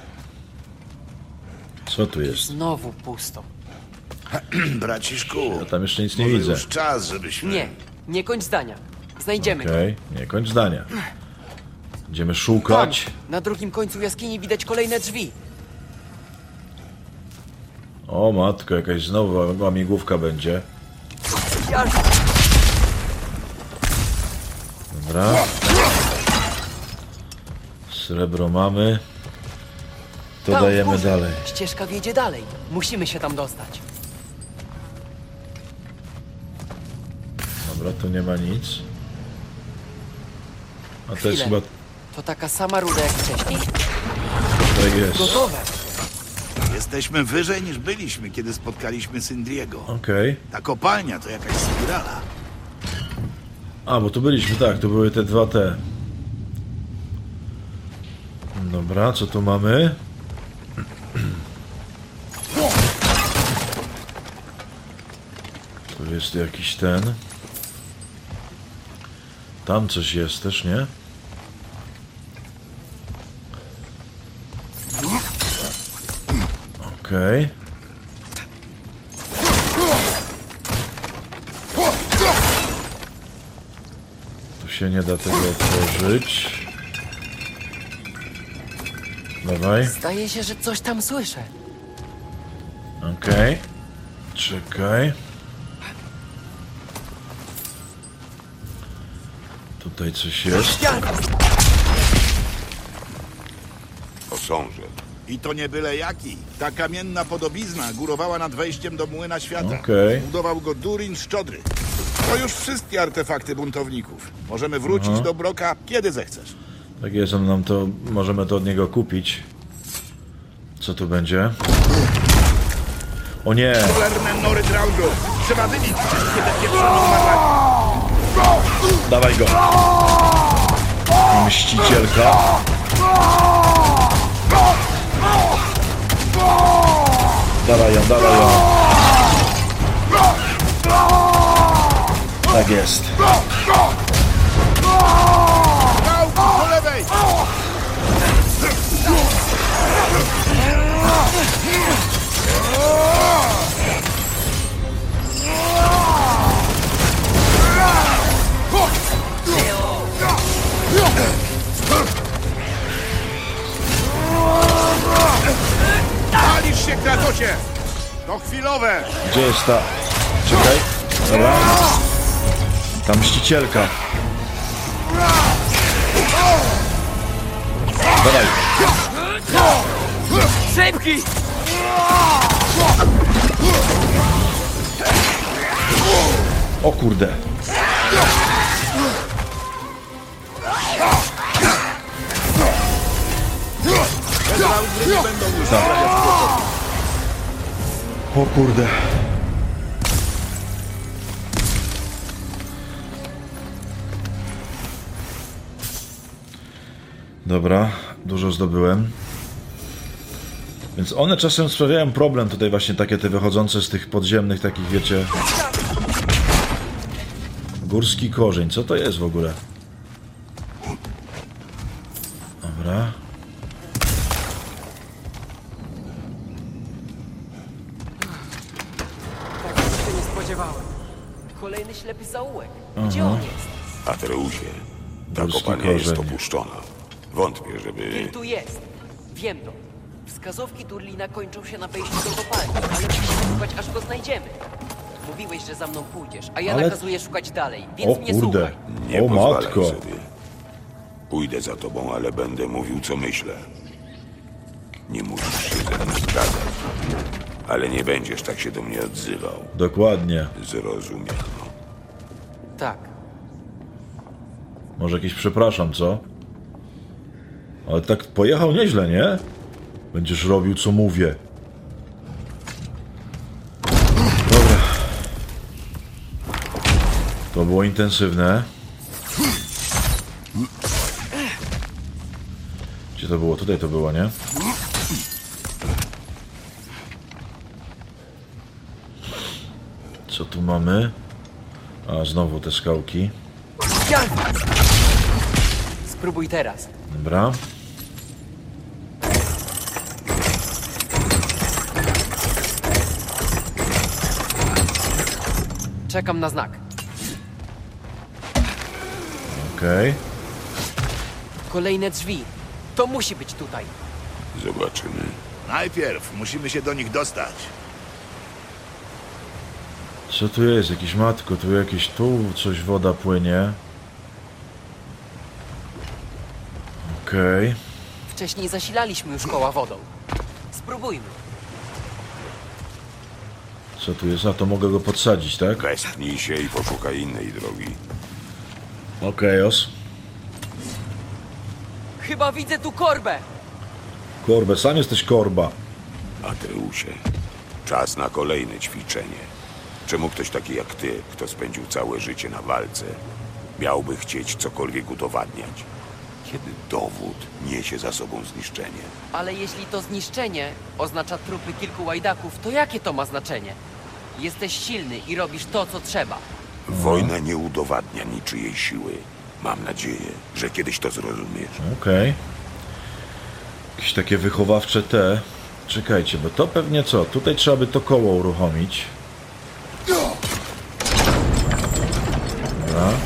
Co tu jest? Znowu pusto. Braciszku, Ja tam jeszcze nic nie może widzę. już czas, żebyśmy... Nie, nie kończ zdania. Znajdziemy go. Okej, nie kończ zdania. Będziemy Tam, szukać. na drugim końcu jaskini widać kolejne drzwi. O matko, jakaś znowu łamigłówka będzie. Gelba! Dobra. Srebro mamy. To Tam, w dajemy górze. dalej. Ścieżka wiedzie dalej. Musimy się tam dostać. Dobra, tu nie ma nic. A to jest Chwilę. chyba... To taka sama ruda jak wcześniej? Tak jest. Gotowe. Jesteśmy wyżej niż byliśmy, kiedy spotkaliśmy Sindriego. Okej. Ta kopalnia to jakaś spirala. A, bo tu byliśmy, tak, tu były te dwa te. Dobra, co tu mamy? Tu jest jakiś ten. Tam coś jest też, nie? Okej. Tu się nie da tego otworzyć. Dawaj. Zdaje się, że coś tam słyszę. Okej. Czekaj. Tutaj coś jest. Gelba! Posążę. I to nie byle jaki. Ta kamienna podobizna górowała nad wejściem do Młyna Świata. Okej. Budował go Durin Szczodry. To już wszystkie artefakty buntowników. Możemy wrócić do Broka, kiedy zechcesz. Tak jest, on nam to... Możemy to od niego kupić. Co tu będzie? O nie! Cholerny nory Draudru. Trzeba wybić wszystkie te pieprzone umarłaki. Dawaj go! Mścicielka. Dawaj ją, dawaj ją. Tak jest. Gałku po lewej! się! To chwilowe! Gdzie jest ta... Czekaj. Dobra. Ta mścicielka. Dawaj. Szybki! O kurde. O kurde. Dobra, dużo zdobyłem. Więc one czasem sprawiają problem tutaj właśnie takie te wychodzące z tych podziemnych takich, wiecie... Górski korzeń, co to jest w ogóle? Dobra. Tak się nie spodziewałem. Kolejny ślepy zaułek. Gdzie on jest? Atreusie, ta Górski kopalnia jest korzeń. opuszczona. Wątpię, żeby... Tyr tu jest. Wiem to. Wskazówki Turlina kończą się na wejściu do kopalni, ale musimy szukać, aż go znajdziemy. Mówiłeś, że za mną pójdziesz, a ja Ale- nakazuję szukać dalej, więc O mnie kurde. słuchaj. Nie O pozwalaj matko. sobie. Pójdę za tobą, ale będę mówił, co myślę. Nie musisz się ze mną zgadzać. Ale nie będziesz tak się do mnie odzywał. Dokładnie. Zrozumiano. Tak. Może jakiś przepraszam, co? Ale tak pojechał nieźle, nie? Będziesz robił, co mówię. Dobra. To było intensywne. Gdzie to było? Tutaj to było, nie? Co tu mamy? A, znowu te skałki. Spróbuj teraz. Dobra. Czekam na znak. Okej. Kolejne drzwi. To musi być tutaj. Zobaczymy. Najpierw musimy się do nich dostać. Co tu jest? Jakiś matko, tu jakieś, tu coś woda płynie. Okej. Wcześniej zasilaliśmy już koła wodą. Spróbujmy. Co tu jest? A to mogę go podsadzić, tak? Wespnij się i poszukaj innej drogi. Okej, os. Chyba widzę tu korbę. Korbę, sam jesteś korba. Atreusie, czas na kolejne ćwiczenie. Czemu ktoś taki jak ty, kto spędził całe życie na walce, miałby chcieć cokolwiek udowadniać, kiedy dowód niesie za sobą zniszczenie? Ale jeśli to zniszczenie oznacza trupy kilku łajdaków, to jakie to ma znaczenie? Jesteś silny i robisz to, co trzeba. Wojna nie udowadnia niczyjej siły. Mam nadzieję, że kiedyś to zrozumiesz. Okej. Jakieś takie wychowawcze te. Czekajcie, bo to pewnie co? Tutaj trzeba by to koło uruchomić. Dobra.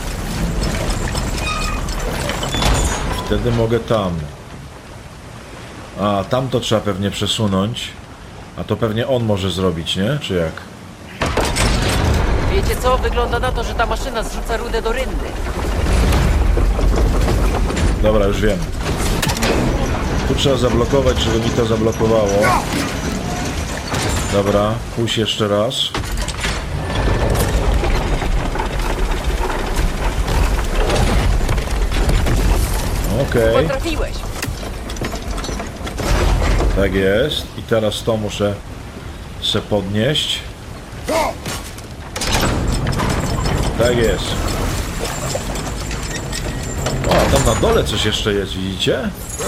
Wtedy mogę tam. A, tam to trzeba pewnie przesunąć. A to pewnie on może zrobić, nie? Czy jak? Wiecie co? Wygląda na to, że ta maszyna zrzuca rudę do rynny. Dobra, już wiem. Tu trzeba zablokować, żeby mi to zablokowało. Dobra, pójść jeszcze raz. Okej, Potrafiłeś! tak jest. I teraz to muszę se podnieść. Tak jest. O, a tam na dole coś jeszcze jest, widzicie?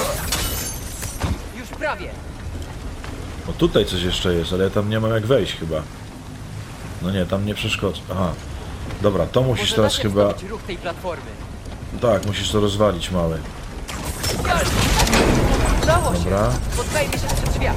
Już prawie. O, tutaj coś jeszcze jest, ale ja tam nie mam jak wejść chyba. No nie, tam nie przeszkodzę. Aha. Dobra, to musisz Może teraz da się chyba... wznowić ruch tej platformy. Tak, musisz to rozwalić, mały. Jalcz! Udało się! Dobra. Spotkajmy się przy drzwiach.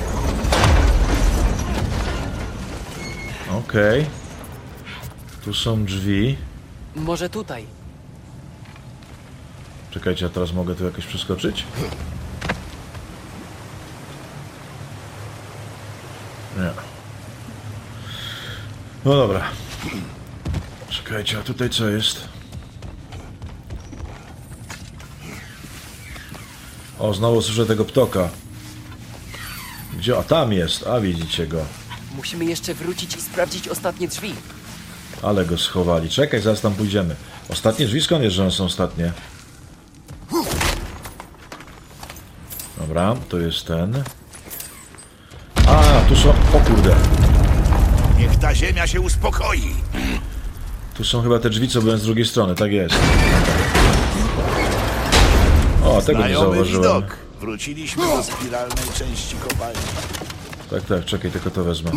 Okej. Tu są drzwi. Może tutaj. Czekajcie, a teraz mogę tu jakoś przeskoczyć? Nie. No dobra. Czekajcie, a tutaj co jest? O, znowu słyszę tego ptoka. Gdzie? A tam jest, a widzicie go. Musimy jeszcze wrócić i sprawdzić ostatnie drzwi. Ale go schowali. Czekaj, zaraz tam pójdziemy. Ostatnie drzwi, skąd jest, że one są ostatnie? Dobra, to jest ten. A, tu są... O kurde. Niech ta ziemia się uspokoi. Tu są chyba te drzwi, co byłem z drugiej strony. Tak jest. O, tego nie Znajomy zauważyłem. widok. Wróciliśmy do spiralnej części kopalni. Tak, tak, czekaj, tylko to wezmę.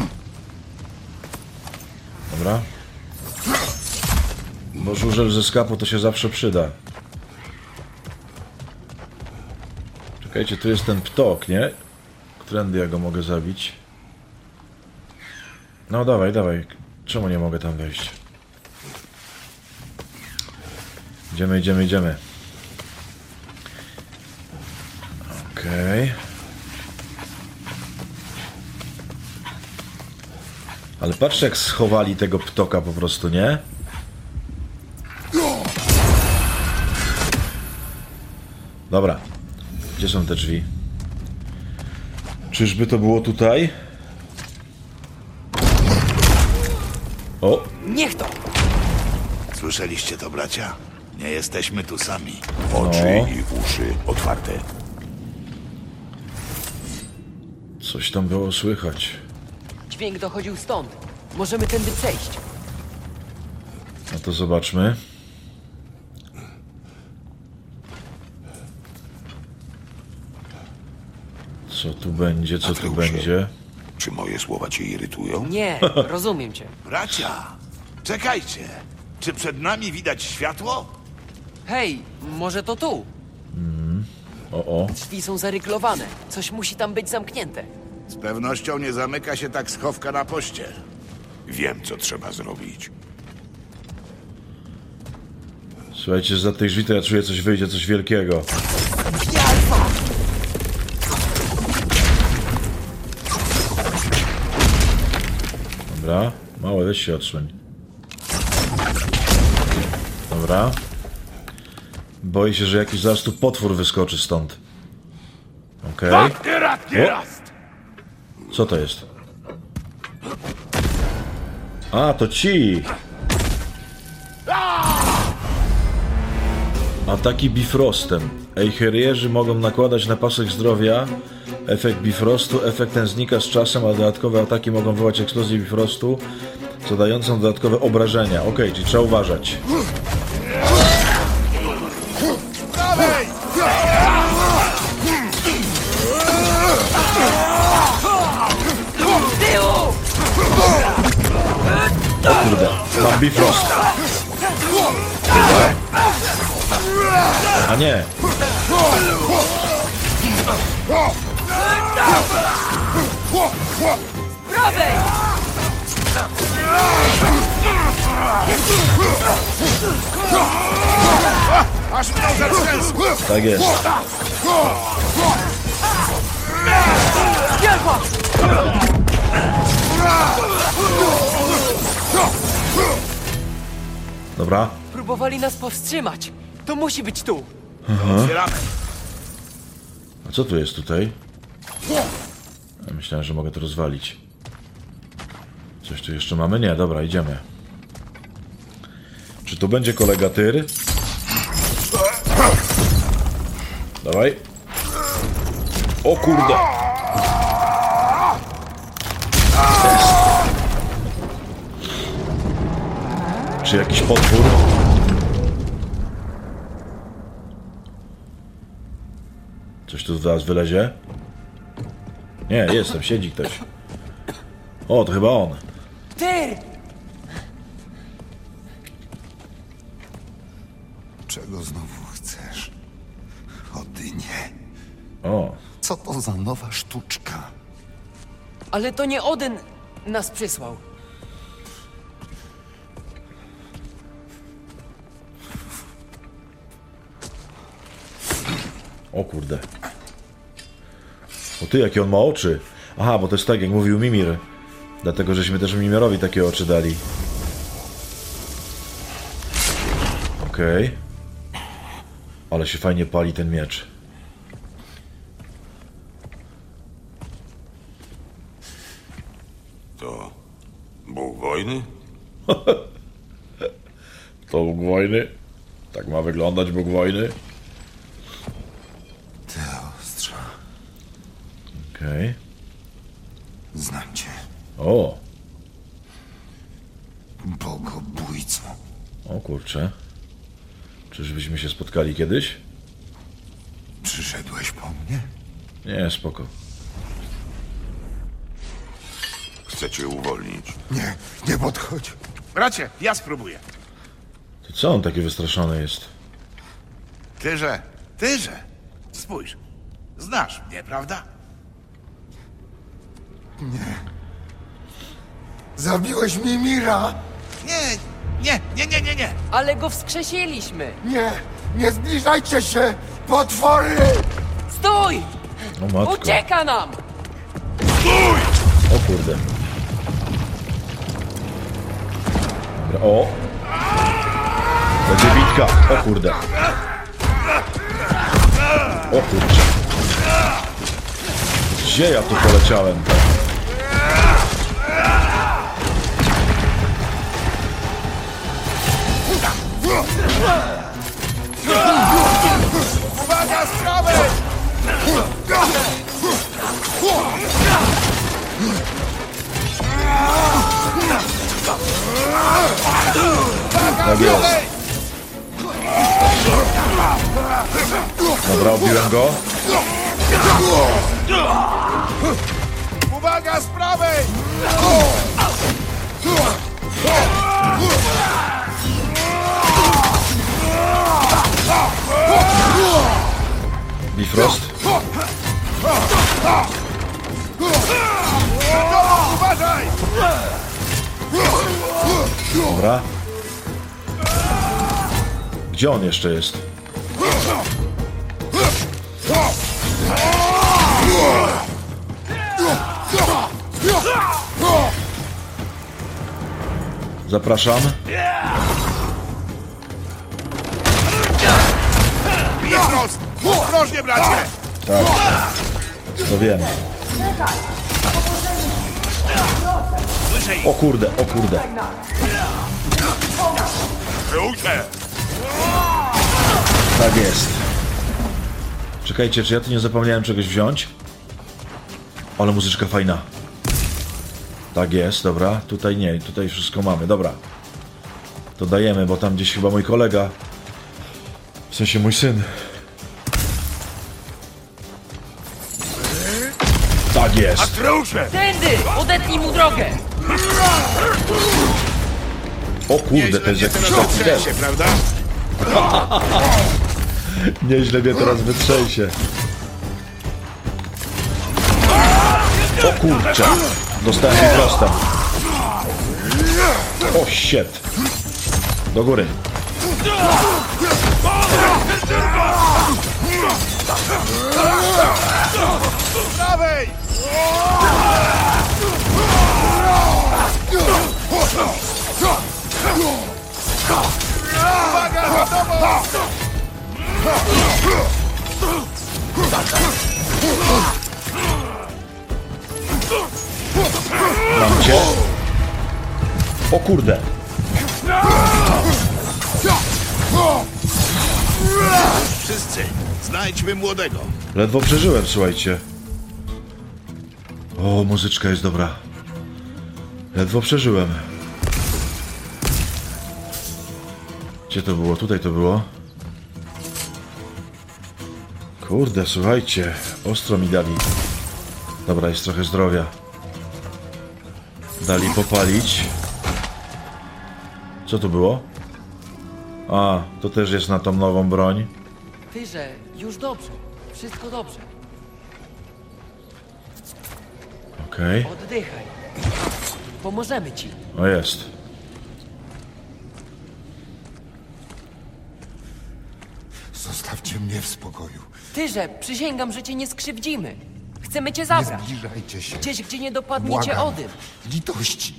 Dobra. Bo żużel ze skapu to się zawsze przyda. Czekajcie, tu jest ten ptok, nie? Którędy ja go mogę zabić? No dawaj, dawaj. Czemu nie mogę tam wejść? Idziemy, idziemy, idziemy. Okej. Okay. Ale patrzcie, jak schowali tego ptoka po prostu, nie? Dobra. Gdzie są te drzwi? Czyżby to było tutaj? O! Niech to! Słyszeliście to, bracia? Nie jesteśmy tu sami. Oczy No. i uszy otwarte. Coś tam było słychać. Dźwięk dochodził stąd. Możemy tędy przejść. No to zobaczmy. Co tu będzie, co tu Atreusie. będzie? Czy moje słowa cię irytują? Nie, rozumiem cię. Bracia, czekajcie. Czy przed nami widać światło? Hej, może to tu? O, o. Drzwi są zaryglowane. Coś musi tam być zamknięte. Z pewnością nie zamyka się tak schowka na pościel. Wiem, co trzeba zrobić. Słuchajcie, za tych drzwi to ja czuję, coś wyjdzie, coś wielkiego. Dobra, małe, weź się odsłoń. Dobra. Boję się, że jakiś zaraz tu potwór wyskoczy stąd. Okej. Okay. Co to jest? A, to ci! Ataki Bifrostem. Eicherierzy mogą nakładać na pasek zdrowia efekt Bifrostu. Efekt ten znika z czasem, a dodatkowe ataki mogą wywołać eksplozję Bifrostu, zadającą dodatkowe obrażenia. Okej, okay, czyli trzeba uważać. O kurde, mam Bifrost. A nie. Prawej! Aż mnie zatrzęsło! Tak jest. Wielko! Dobra. Próbowali nas powstrzymać. To musi być tu. Otwieramy. A co tu jest tutaj? Ja myślałem, że mogę to rozwalić. Coś tu jeszcze mamy? Nie, dobra, idziemy. Czy to będzie kolega Tyr? Dawaj. O kurde! Jest. Czy jakiś potwór? Coś tu zaraz wylezie? Nie, jestem, siedzi ktoś. O, to chyba on. Tyr! Czego znowu chcesz? Odynie, O, co to za nowa sztuczka? Ale to nie Odyn nas przysłał. o kurde. O ty, jakie on ma oczy. Aha, bo to jest tak, jak mówił Mimir. Dlatego, żeśmy też Mimirowi takie oczy dali. Okej. Okay. Ale się fajnie pali ten miecz. To Bóg wojny? To Bóg wojny? Tak ma wyglądać Bóg wojny? Te ostrza. Okej. Okay. Znam cię. O! Bogobójco. O kurczę. Czyżbyśmy się spotkali kiedyś? Przyszedłeś po mnie? Nie, spoko. Chcę cię uwolnić. Nie, nie podchodź. Bracie, ja spróbuję. To co on taki wystraszony jest? Tyże, tyże. Spójrz. Znasz mnie, prawda? Zabiłeś mi Mira! Nie, nie, nie, nie, nie, nie. Ale go wskrzesiliśmy! Nie, nie zbliżajcie się! Potwory! Stój! O matko. Ucieka nam! O kurde. Dobra, o! Będzie bitka. O kurde. O kurczę. Gdzie ja tu poleciałem? Uwaga, z prawej! Tak jest. Dobra, obiłem go. Uwaga, z prawej! Bifrost. Uważaj! Dobra. Gdzie on jeszcze jest? Zapraszam. Bifrost! Ostrożnie, bracie! Tak. To wiem. O kurde, o kurde. Ruszę! Tak jest. Czekajcie, czy ja tu nie zapomniałem czegoś wziąć? Ale muzyczka fajna. Tak jest, dobra. Tutaj nie, tutaj wszystko mamy, dobra. To dajemy, bo tam gdzieś chyba mój kolega, w sensie mój syn. Tak jest. Ruszę! Tędy! Odetnij mu drogę! O kurde, to jest jakiś taki ten. się, prawda? Nieźle mnie teraz wytrzęsie. O kurczę. Dostałem mi prostem. O shit. Do góry. Z prawej! Uwaga, za tobą! Mam cię. O kurde. Wszyscy, znajdźmy młodego. Ledwo przeżyłem, słuchajcie. O, muzyczka jest dobra. Ledwo przeżyłem. Gdzie to było? Tutaj to było. Kurde, słuchajcie. Ostro mi dali. Dobra, jest trochę zdrowia. Dali popalić. Co to było? A, to też jest na tą nową broń. Tyrze, już dobrze. Wszystko dobrze. Okej. Oddychaj. Pomożemy ci. O, jest. Zostawcie mnie w spokoju. Tyrze, przysięgam, że cię nie skrzywdzimy. Chcemy cię Nie zabrać. zbliżajcie się. Gdzieś, gdzie nie dopadnie cię Błagam. Odyn. Litości.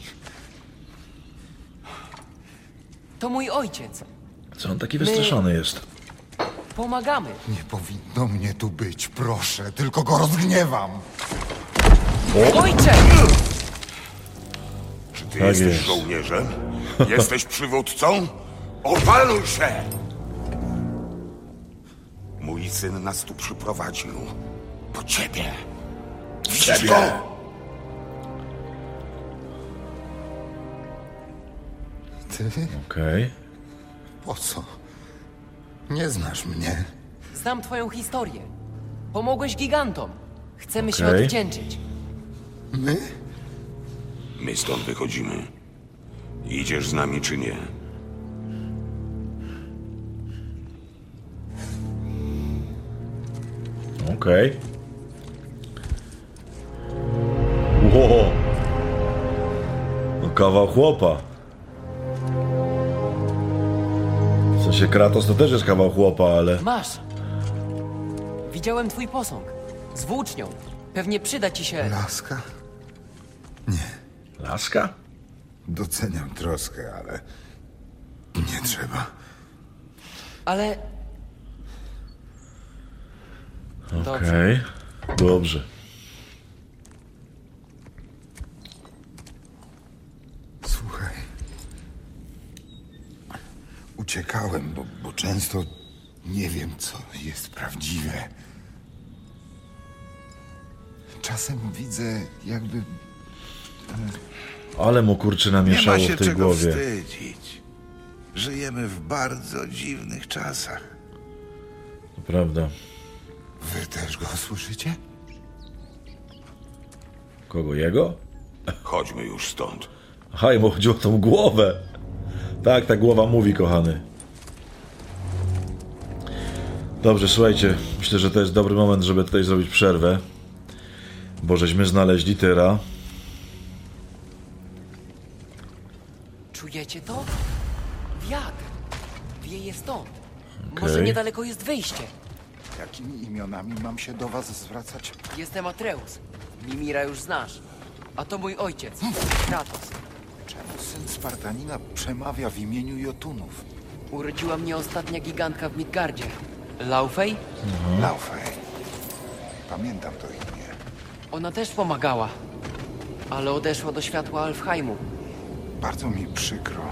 To mój ojciec. Co on taki wystraszony jest? Pomagamy. Nie powinno mnie tu być, proszę. Tylko go rozgniewam. Ojcze! Czy ty Tak jesteś jest. żołnierzem? Jesteś przywódcą? Opanuj się! Mój syn nas tu przyprowadził. Po ciebie. Ciebie! Ty? Okej. Po co? Nie znasz mnie. Znam twoją historię. Pomogłeś gigantom. Chcemy się Okej. odwdzięczyć. My? My stąd wychodzimy. Idziesz z nami czy nie? Okej. Ło! No kawał chłopa. W sensie Kratos to też jest kawał chłopa, ale... Masz. Widziałem twój posąg. Z włócznią. Pewnie przyda ci się... Laska? Laska? Doceniam troskę, ale nie trzeba. Ale... Dobrze. Okej. Dobrze. Słuchaj. Uciekałem, bo, bo często nie wiem, co jest prawdziwe. Czasem widzę, jakby Ale mu kurczę Nie namieszało ma się w tej czego głowie. wstydzić. Żyjemy w bardzo dziwnych czasach. To prawda. wy też go słyszycie. Kogo? Jego? Chodźmy już stąd. Aha, mu chodziło o tą głowę. Tak, ta głowa mówi, kochany. Dobrze, słuchajcie. Myślę, że to jest dobry moment, żeby tutaj zrobić przerwę. Bo żeśmy znaleźli Tyra. Czujecie to? Wiatr. Wieje stąd. Okej. Może niedaleko jest wyjście. Jakimi imionami mam się do was zwracać? Jestem Atreus. Mimira już znasz. A to mój ojciec, Kratos. Czemu syn Spartanina przemawia w imieniu Jotunów? Urodziła mnie ostatnia gigantka w Midgardzie. Laufey? Laufey. Pamiętam to imię. Ona też pomagała. Ale odeszła do światła Alfheimu. Bardzo mi przykro.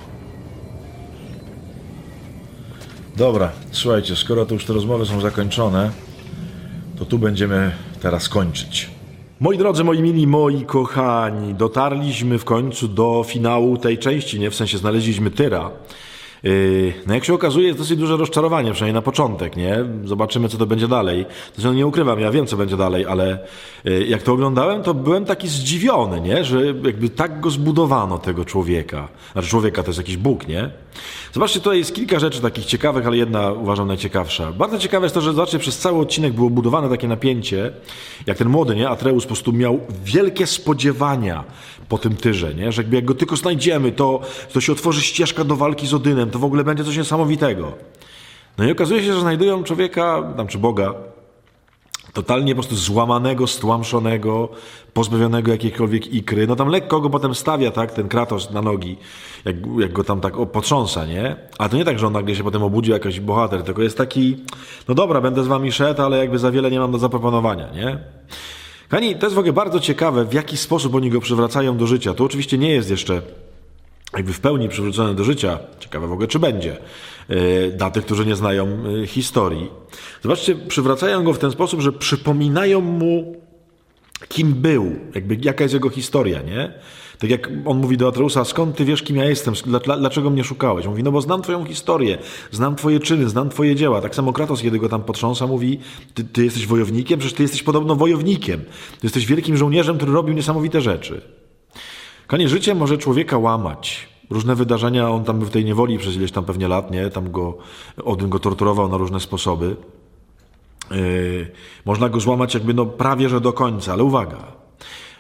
Dobra, słuchajcie, skoro to już te rozmowy są zakończone, to tu będziemy teraz kończyć. Moi drodzy, moi mili, moi kochani, dotarliśmy w końcu do finału tej części, nie? W sensie znaleźliśmy Tyra. Yy, no jak się okazuje, jest dosyć duże rozczarowanie, przynajmniej na początek, nie? Zobaczymy, co to będzie dalej. Zresztą nie ukrywam, ja wiem, co będzie dalej, ale yy, jak to oglądałem, to byłem taki zdziwiony, nie? Że jakby tak go zbudowano, tego człowieka. Znaczy człowieka to jest jakiś Bóg, nie? Zobaczcie, tutaj jest kilka rzeczy takich ciekawych, ale jedna uważam najciekawsza. Bardzo ciekawe jest to, że zobaczcie, przez cały odcinek było budowane takie napięcie, jak ten młody, nie? Atreus po prostu miał wielkie spodziewania po tym Tyrze, nie? Że jakby jak go tylko znajdziemy, to, to się otworzy ścieżka do walki z Odynem, to w ogóle będzie coś niesamowitego. No i okazuje się, że znajdują człowieka, tam czy Boga, totalnie po prostu złamanego, stłamszonego, pozbawionego jakiejkolwiek ikry. No tam lekko go potem stawia, tak, ten Kratos na nogi, jak, jak go tam tak o, potrząsa, nie? A to nie tak, że on nagle się potem obudził jakiś bohater, tylko jest taki, no dobra, będę z wami szedł, ale jakby za wiele nie mam do zaproponowania, nie? Kochani, to jest w ogóle bardzo ciekawe, w jaki sposób oni go przywracają do życia. To oczywiście nie jest jeszcze jakby w pełni przywrócony do życia. Ciekawe w ogóle, czy będzie. Yy, dla tych, którzy nie znają yy, historii. Zobaczcie, przywracają go w ten sposób, że przypominają mu, kim był, jakby jaka jest jego historia, nie? Tak jak on mówi do Atreusa, skąd ty wiesz, kim ja jestem, dlaczego mnie szukałeś? On mówi, no bo znam twoją historię, znam twoje czyny, znam twoje dzieła. Tak samo Kratos, kiedy go tam potrząsa, mówi, ty, ty jesteś wojownikiem? Przecież ty jesteś podobno wojownikiem. Ty jesteś wielkim żołnierzem, który robił niesamowite rzeczy. Konie, życie może człowieka łamać. Różne wydarzenia, on tam był w tej niewoli przez ileś tam pewnie lat, nie? Tam go, Odyn go torturował na różne sposoby. Yy, można go złamać jakby no prawie, że do końca, ale uwaga.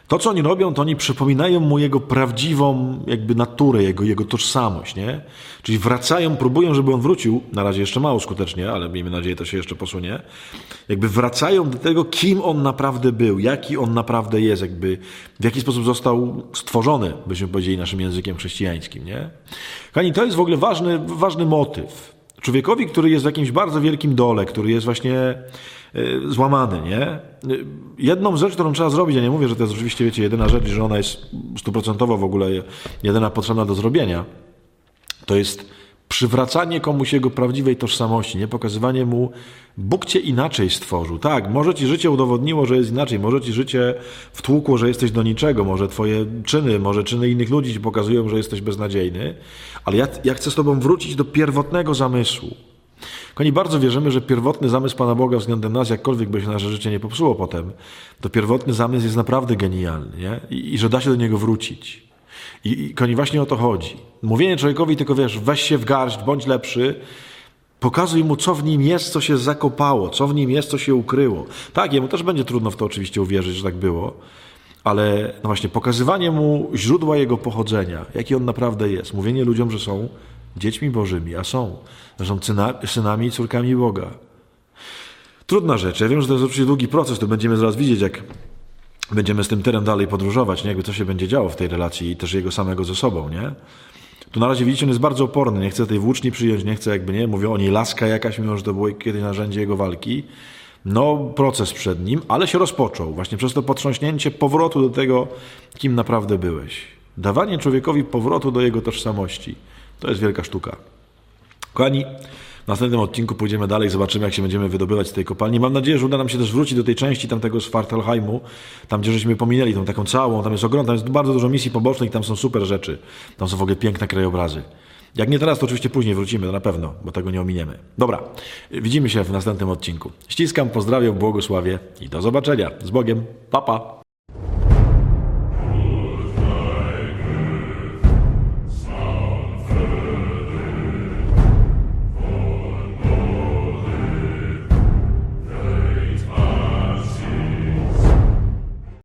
To, co oni robią, to oni przypominają mu jego prawdziwą jakby naturę, jego, jego tożsamość, nie? Czyli wracają, próbują, żeby on wrócił, na razie jeszcze mało skutecznie, ale miejmy nadzieję, to się jeszcze posunie, jakby wracają do tego, kim on naprawdę był, jaki on naprawdę jest, jakby w jaki sposób został stworzony, byśmy powiedzieli naszym językiem chrześcijańskim, nie? Kochani, to jest w ogóle ważny, ważny motyw. Człowiekowi, który jest w jakimś bardzo wielkim dole, który jest właśnie złamany, nie? Jedną rzecz, którą trzeba zrobić, ja nie mówię, że to jest oczywiście, wiecie, jedyna rzecz, że ona jest stuprocentowo w ogóle jedyna potrzebna do zrobienia, to jest przywracanie komuś jego prawdziwej tożsamości, nie pokazywanie mu, Bóg cię inaczej stworzył. Tak, może ci życie udowodniło, że jest inaczej, może ci życie wtłukło, że jesteś do niczego, może twoje czyny, może czyny innych ludzi ci pokazują, że jesteś beznadziejny, ale ja, ja chcę z tobą wrócić do pierwotnego zamysłu. Oni bardzo wierzymy, że pierwotny zamysł Pana Boga względem nas, jakkolwiek by się nasze życie nie popsuło potem, to pierwotny zamysł jest naprawdę genialny, nie? I, i że da się do niego wrócić. I, i koni właśnie o to chodzi. Mówienie człowiekowi tylko, wiesz, weź się w garść, bądź lepszy, pokazuj mu, co w nim jest, co się zakopało, co w nim jest, co się ukryło. Tak, jemu też będzie trudno w to oczywiście uwierzyć, że tak było, ale no właśnie pokazywanie mu źródła jego pochodzenia, jaki on naprawdę jest. Mówienie ludziom, że są dziećmi Bożymi, a są. Że są syna, synami i córkami Boga. Trudna rzecz. Ja wiem, że to jest oczywiście długi proces, to będziemy zaraz widzieć, jak będziemy z tym tyrem dalej podróżować, nie? Jakby co się będzie działo w tej relacji i też jego samego ze sobą, nie? Tu na razie widzicie, on jest bardzo oporny, nie chce tej włóczni przyjąć, nie chce jakby, nie? Mówią o niej laska jakaś, mimo że to było kiedyś narzędzie jego walki. No, proces przed nim, ale się rozpoczął. Właśnie przez to potrząśnięcie powrotu do tego, kim naprawdę byłeś. Dawanie człowiekowi powrotu do jego tożsamości. To jest wielka sztuka. Kochani, w następnym odcinku pójdziemy dalej, zobaczymy, jak się będziemy wydobywać z tej kopalni. Mam nadzieję, że uda nam się też wrócić do tej części tamtego Svartalheimu, tam gdzie żeśmy pominęli tą taką całą, tam jest ogromna, tam jest bardzo dużo misji pobocznych, tam są super rzeczy, tam są w ogóle piękne krajobrazy. Jak nie teraz, to oczywiście później wrócimy, to na pewno, bo tego nie ominiemy. Dobra, widzimy się w następnym odcinku. Ściskam, pozdrawiam, błogosławię i do zobaczenia. Z Bogiem, pa pa!